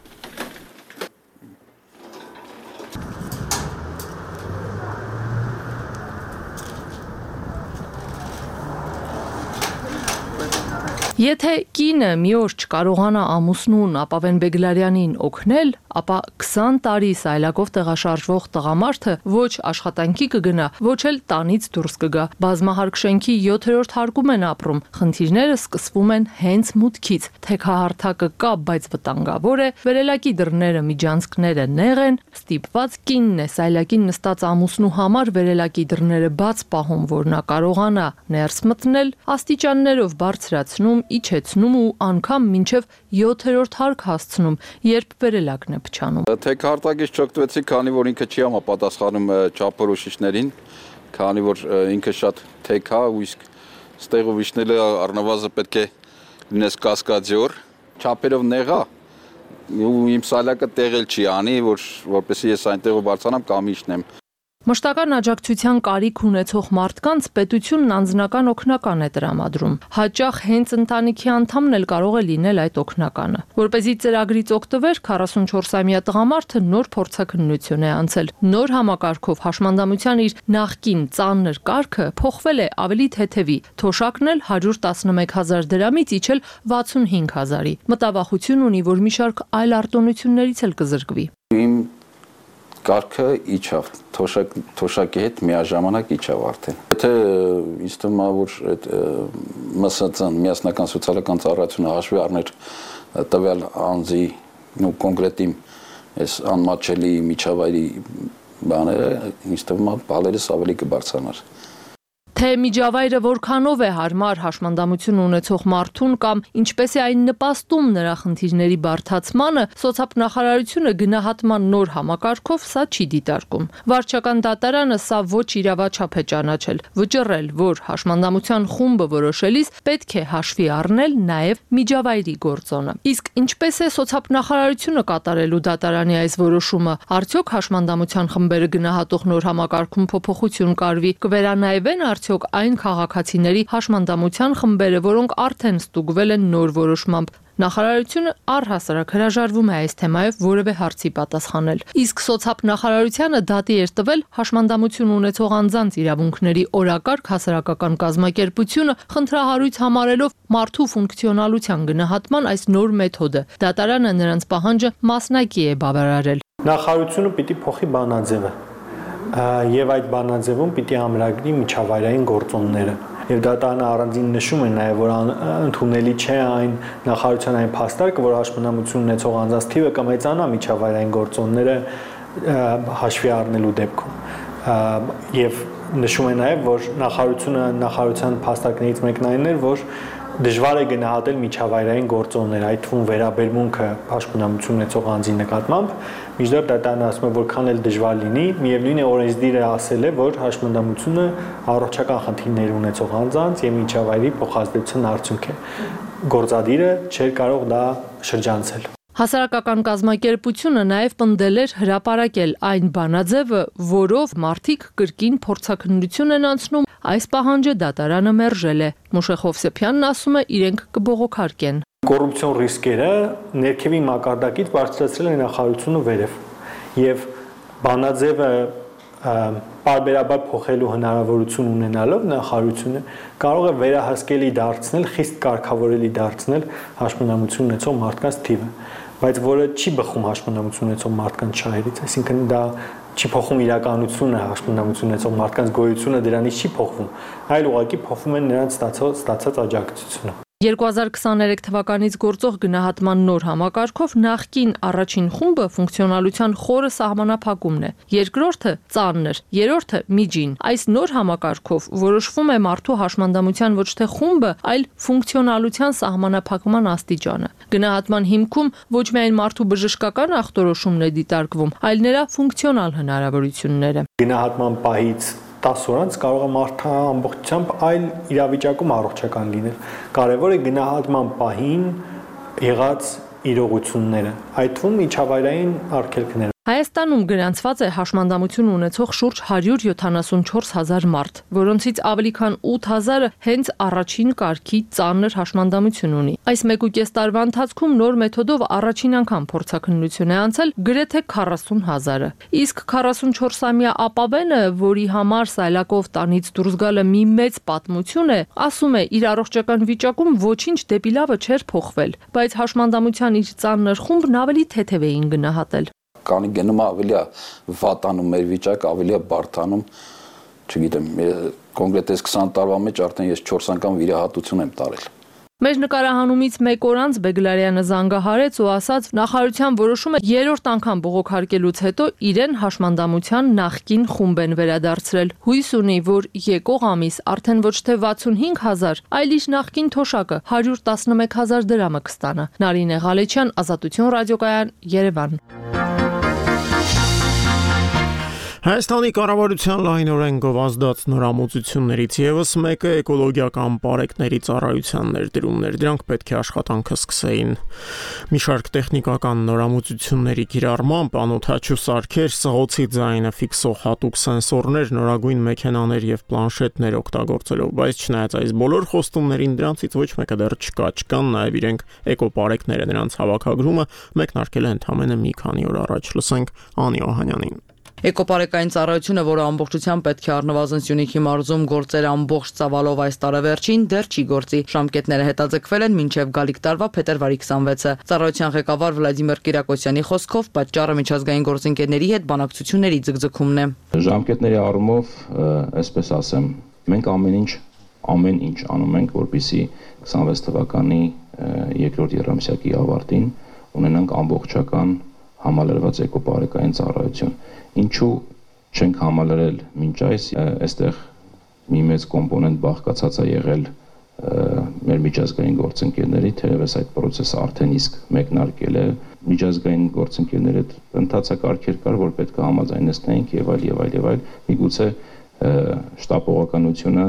Եթե կինը մի օր չկարողանա ամուսնուն Ապավեն Բեգլարյանին օգնել, ապա քսան տարի սայլակով տեղաշարժվող տղամարդը ոչ աշխատանքի կգնա, ոչ էլ տանից դուրս կգա։ Բազմահարկ շենքի յոթերորդ հարկում են ապրում։ Խնդիրները սկսվում են հենց մուտքից։ Թեքահարթակը կա, բայց վտանգավոր է, վերելակի դռները, միջանցքները նեղ են, ստիպված կինն է սայլակին նստած ամուսնու համար վերելակի դռները բաց պահում, որ նա կարողանա ներս մտնել, աստիճաններով բարձրացնում, իջեցնում ու անգամ մինչև յոթերորդ հարկ հասցնում, երբ վերելակն է փչանում։ Թեքահարտակից չօգտվեցի, քանի որ ինքը չի համապատասխանում չափորոշիչներին, քանի որ ինքը շատ թեք է ու իսկ ստեղով իջնելը առնվազն պետք է լինես կասկադյոր, չափերով նեղ է ու իմ սալակը տեղել չի անի, որ որպեսզի ես այնտեղով բարձրանամ կամ իջնեմ։ Մշտական աջակցության կարիք ունեցող մարդկանց պետությունն անձնական օգնական է տրամադրում։ Հաճախ հենց ընտանիքի անդամն էլ կարող է լինել այդ օգնականը։ Որպեսզի ծրագրից օգտվեր, քառասունչորսամյա տղամարդը նոր փորձաքննություն է անցել։ Նոր համակարգով հաշմանդամության իր նախկին ծանր կարգը փոխվել է ավելի թեթևի։ Թոշակն էլ հարյուր տասնմեկ հազար դրամից իջել վաթսունհինգ հազարի։ Մտավախություն ունի, որ մի շարք այլ արտոնություններից էլ կզրկվի։ Իմ կարգը իջավ, թոշակ, թոշակի հետ միաժամանակ իջավ արդեն։ Եթե ինձ թվում է, որ այդ ՄՍԾ-ն, միասնական սոցիալական ծառայությունը հաշվի առներ տվյալ անձի ու կոնկրետ իմ այս անմատչելի միջավայրի բաները, ինձ թվում է, բալերս ավելի կբարձրանար։ Թե միջավայրը որքանով է հարմար հաշմանդամություն ունեցող մարդուն կամ ինչպես է այն նպաստում նրա խնդիրների բարդացմանը, սոցիալնախարարությունը գնահատման նոր համակարգով սա չի դիտարկում։ Վարչական դատարանը սա ոչ իրավաչափ է ճանաչել, վճռել, որ հաշմանդամության խումբը որոշելիս պետք է հաշվի առնել նաև միջավայրի գործոնը։ Իսկ ինչպես է սոցիալնախարարությունը կատարելու դատարանի այս որոշումը, արդյոք հաշմանդամության խմբերը գնահատող նոր համակարգում փոփոխություն կարվի, կվերանայվեն արդյոք այն քաղաքացիների հաշմանդամության խմբերը, որոնք արդեն ստուգվել են նոր որոշմամբ։ Նախարարությունը առհասարակ հրաժարվում է այս թեմայով որևէ հարցի պատասխանել։ Իսկ սոցիալնախարարությունը դատի էր տվել հաշմանդամություն ունեցող անձանց իրավունքների օրակարգ հասարակական կազմակերպությունը խնդրահարույց համարելով մարդու ֆունկցիոնալության գնահատման այս նոր մեթոդը։ Դատարանը նրանց պահանջը մասնակի է բավարարել։ Նախարարությունը պիտի փոխի բանաձևը եւ այդ բանաձևում պիտի ամրագրի միջավայրային գործոնները։ Եվ դատարանը առանձին նշում է նաև, որ ընդունելի չէ այն նախարարության այն փաստարկը, որ հաշմանդամություն ունեցող անձանց թիվը կմեծանա միջավայրային գործոնները հաշվի առնելու դեպքում։ Եվ նշում է նաև, որ նախարարությունը նախարարության փաստարկներից մեկն այն էր, որ դժվար է գնահատել միջավայրային գործոններ, այդ թվում վերաբերմունքը հաշմանդամություն ունեցող անձի նկատմամբ, մինչդեռ դատարանը ասում է, որքան էլ դժվար լինի, միևնույն է օրենսդիրը ասել է, որ հաշմանդամությունը առողջական խնդիրներ ունեցող անձանց եւ միջավայրի փոխազդեցության արդյունք է։ Գործադիրը չէր կարող դա շրջանցել։ Հասարակական կազմակերպությունը նաև պնդել էր հրապարակել այն բանաձևը, որով մարդիկ կրկին փորձաքննություն են անցնում, այս պահանջը դատարանը մերժել է։ Մուշեղ Հովսեփյանն ասում է, իրենք կբողոքարկեն։ Կոռուպցիոն ռիսկերը ներքևի մակարդակից բարձրացրել է նախարարությունը վերև եւ բանաձևը պարբերաբար փոխելու հնարավորություն ունենալով նախարարությունը կարող է վերահսկելի դարձնել, խիստ կարգավորելի դարձնել հաշմանդամություն ունեցող մարդկանց թիվը, բայց որը չի բխում հաշմանդամություն ունեցող մարդկանց շահերից, այսինքն դա չի փոխում իրականությունը, հաշմանդամություն ունեցող մարդկանց գոյությունը դրանից չի փոխվում, այլ ուղղակի փոխվում է նրանց ստացած ստացած աջակցությունը։ երկու հազար քսաներեք թվականից գործող գնահատման նոր համակարգով նախկին առաջին խումբը ֆունկցիոնալության խորը սահմանափակումն է, երկրորդը ծանր, երրորդը միջին։ Այս նոր համակարգով որոշվում է մարդու հաշմանդամության ոչ թե խումբը, այլ ֆունկցիոնալության սահմանափակման աստիճանը։ Գնահատման հիմքում ոչ միայն մարդու բժշկական ախտորոշումն է դիտարկվում, այլ նրա ֆունկցիոնալ հնարավորությունները։ Գնահատման պահից տասը օրանց կարող է մարդը ամբողջությամբ այլ իրավիճակում առողջական լինել։ Կարևոր է գնահատման պահին եղած իրողությունները, այդ թվում միջավայրային արգելքները։ Հայաստանում գրանցված է հաշմանդամություն ունեցող շուրջ հարյուր յոթանասունչորս հազար մարդ, որոնցից ավելի քան ութ հազարը հենց առաջին կարգի ծանր հաշմանդամություն ունի։ Այս մեկ ու կես տարվա ընթացքում նոր մեթոդով առաջին անգամ փորձաքննություն է անցել գրեթե քառասուն հազարը։ Իսկ քառասունչորսամյա ապավենը, որի համար սայլակով տանից դուրս գալը մի մեծ պատմություն է, ասում է իր առողջական վիճակում ոչինչ դեպի լավը չէր փոխվել, բայց հաշմանդամության իր ծանր խումբն ավելի թեթև էին գնահատել։ Կանի գնում ավելի է վատանում մեր վիճակը, ավելի է բարդանում, չգիտեմ, կոնկրետ այս քսան տարվա մեջ արդեն ես չորս անգամ վիրահատություն եմ տարել։ Մեր նկարահանումից մեկ օր անց Բեգլարյանը զանգահարեց ու ասաց, նախարարության որոշումը երրորդ անգամ բողոքարկելուց հետո իրեն հաշմանդամության նախկին խումբ են վերադարձրել։ Հույս ունի, որ եկող ամիս արդեն ոչ թե վաթսունհինգ հազար, այլ իր նախկին թոշակը հարյուր տասնմեկ հազար դրամը կստանա։ Նարինե Ղալեչյան, Ազատություն ռադիոկայան, Երևան։ Հայաստանի կառավարության լայնորեն գովազդած նորամուծություններից ևս մեկը էկոլոգիական պարեկների ծառայության ներդրումներ, դրանք պետք է աշխատանքը սկսեին։ Մի շարք տեխնիկական նորամուծությունների կիրառմամբ անօդաչու սարքեր, սղոցի ձայնը ֆիքսող հատուկ սենսորներ, նորագույն մեքենաներ եւ պլանշետներ օգտագործելով, բայց չնայած այս բոլոր խոստումներին դրանցից ոչ մեկը դեռ չկա, չկան նաեւ իրենք էկոպարեկները, նրանց հավաքագրումը մեկնարկել է ընդամենը մի քանի օր առաջ։ Լսենք Անի Օհանյանին։ Էկոպարեկային ծառայությունը, որը ամբողջությամբ պետք է առնվազն Սյունիքի մարզում գործեր ամբողջ ծավալով այս տարեվերջին, դեռ չի գործի։ Ժամկետները հետաձգվել են մինչև գալիք տարվա փետրվարի քսանվեցը։ Ծառայության ղեկավար Վլադիմիր Կիրակոսյանի խոսքով պատճառը միջազգային գործընկերների հետ բանակցությունների ձգձգումն է։ Ժամկետների առումով, այսպես ասեմ, մենք ամեն ինչ ամեն ինչ անում ենք, որպեսզի քսանվեց թվականի երկրորդ եռամսյակի ավարտին ունենանք ամբողջական համալրված էկոպարեկային ծառայություն։ Ինչու չենք համալրել մինչ այս, այստեղ մի մեծ կոմպոնենտ բաղկացած է եղել մեր միջազգային գործընկերների, թերևս այդ process-ը արդեն իսկ մեկնարկել է, միջազգային գործընկերների հետ ընթացակարգեր կար, որ պետք է համաձայնեցնենք եւ այլ եւ այլ եւ այլ, միգուցե շտապողականությունը,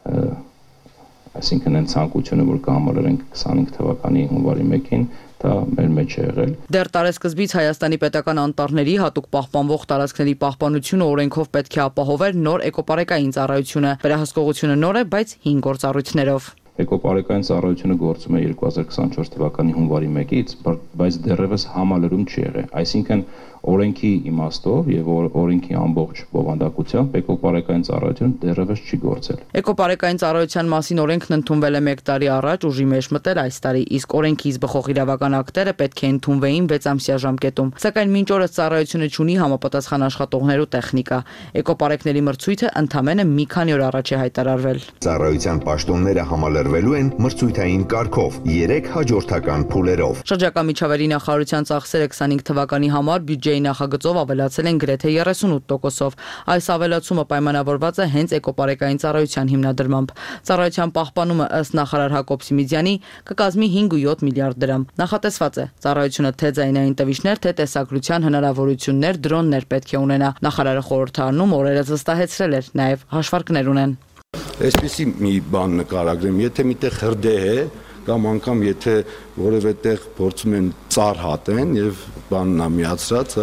այսինքն այն ցանկությունը, որ կհամալրենք քսանհինգ թվականի հունվարի մեկին, դա մեր մեջ է եղել։ Դեռ տարեսկզբից Հայաստանի պետական անտառների հատուկ պահպանվող տարածքների պահպանությունը օրենքով պետք է ապահովել նոր էկոպարեկային ծառայությունը։ Վերահսկողությունը նոր է, բայց հին գործառույթներով։ Էկոպարեկային ծառայությունը գործում է երկու հազար քսանչորս թվականի հունվարի մեկից, բայց դեռևս համալրում չի եղել։ Այսինքն օրենքի իմաստով եւ օրենքի ամբողջ բովանդակությամբ էկոպարեկային ծառայությունը դեռևս չի գործել։ Էկոպարեկային ծառայության մասին օրենքն ընդունվել է մեկ տարի առաջ, ուժի մեջ մտել այս տարի, իսկ օրենքից բխող իրավական ակտերը պետք է ընդունվեին վեց ամսյա ժամկետում։ Սակայն մինչ օրս ծառայությունը ունի համապատասխան աշխատողներ ու տեխնիկա։ Էկոպարեկների մրցույթը ընդամենը մի քանի օր առաջ է հայտարարվել։ Ծառայության պաշտոնները համալրվելու են մրցույթային կարգով, երեք հաջորդական փուլերով։ Շրջակա միջավայրի նախարարության ծախսերը քսանհինգ թվականի համար բյուջեի նախագծով ավելացել են գրեթե երեսունութ տոկոսով։ Այս ավելացումը պայմանավորված է հենց էկոպարեկային ծառայության հիմնադրմամբ։ Ծառայության պահպանումը ըստ նախարար Հակոբ Սիմիձյանի կկազմի հինգ ու յոթ միլիարդ դրամ։ Նախատեսված է ծառայությունը թե ձայնային տվիչներ, թե տեսագրության հնարավորություններ, դրոններ պետք է ունենա։ Նախարարը խորհրդարանում օրերս վստահեցրել էր, նաև հաշվարկներ ունեն։ Այսպեսի մի բան նկարագրեմ, եթե միտեղ հրդեհ է կամ անգամ եթե որևէ տեղ փորձում են ծառ հատեն եւ բանն ամիացրած,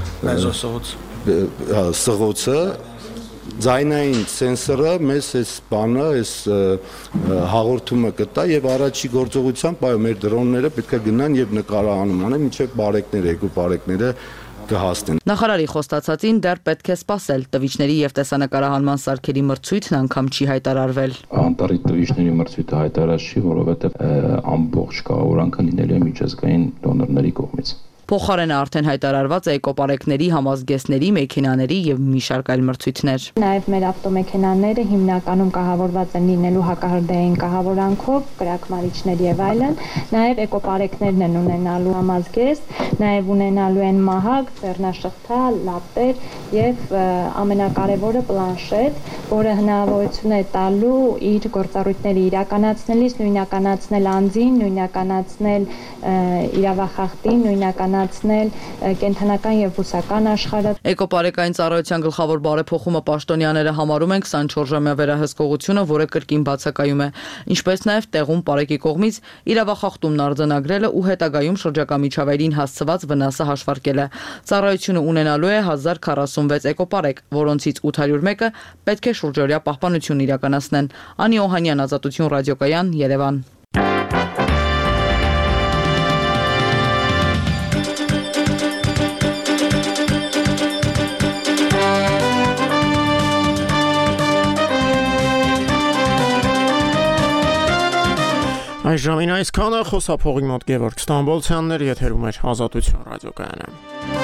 հա, սղոցը, ձայնային սենսորը մեզ այս բանը, այս հաղորդումը կտա եւ առաջի գործողությամբ այո մեր դրոնները պետք է գնան եւ նկարահանում անեն, մինչեւ բարեկները, էկոպարեկները կհասնեն։ Նախարարի խոստացածին դեռ պետք է սպասել։ Տվիչների եւ տեսանկարահանման սարքերի մրցույթն անգամ չի հայտարարվել։ Անտարի տվիչների մրցույթը հայտարարած չի, որովհետեւ ամբողջ կառավարությունը լինելու է միջազգային դոնորների կողմից։ Փոխարենը արդեն հայտարարված է էկոպարեկների, համազգեստների, մեքենաների եւ մի շարք այլ մրցույթներ։ Նաեւ մեր ավտոմեքենաները հիմնականում կահավորված են լինելու հակահրդեհային կահավորանքով, կրակմարիչներ եւ այլն, նաեւ էկոպարեկներն են ունենալու համազգեստ, նաեւ ունենալու են մահակ, ձեռնաշղթա, լապտեր եւ ամենակարևորը պլանշետ, որը հնարավորություն է տալու իր գործառույթները իրականացնելիս նույնականացնել անձին, նույնականացնել իրավախախտին, նույնականացնել կենթանական եւ բուսական աշխարհը։ Էկոպարեկային ծառայության գլխավոր բարեփոխումը պաշտոնյաները համարում են քսանչորս ժամյա վերահսկողությունը, որը կրկին բացակայում է, ինչպես նաեւ տեղում պարեկի կողմից իրավախախտումն արձանագրելը ու հետագայում շրջակա միջավայրին հասցված վնասը հաշվարկելը։ Ծառայությունը ունենալու է հազար քառասունվեց էկոպարեկ, որոնցից ութ հարյուր մեկը պետք է շուրջօրյա պահպանություն իրականացնեն։ Անի Օհանյան, Ազատություն ռադիոկայան, Երևան։ Այժմին այսքանը, խոսափողի մոտ Գևորգ Ստամբոլցյանն էր, եթերում էր Ազատություն ռադիոկայանը։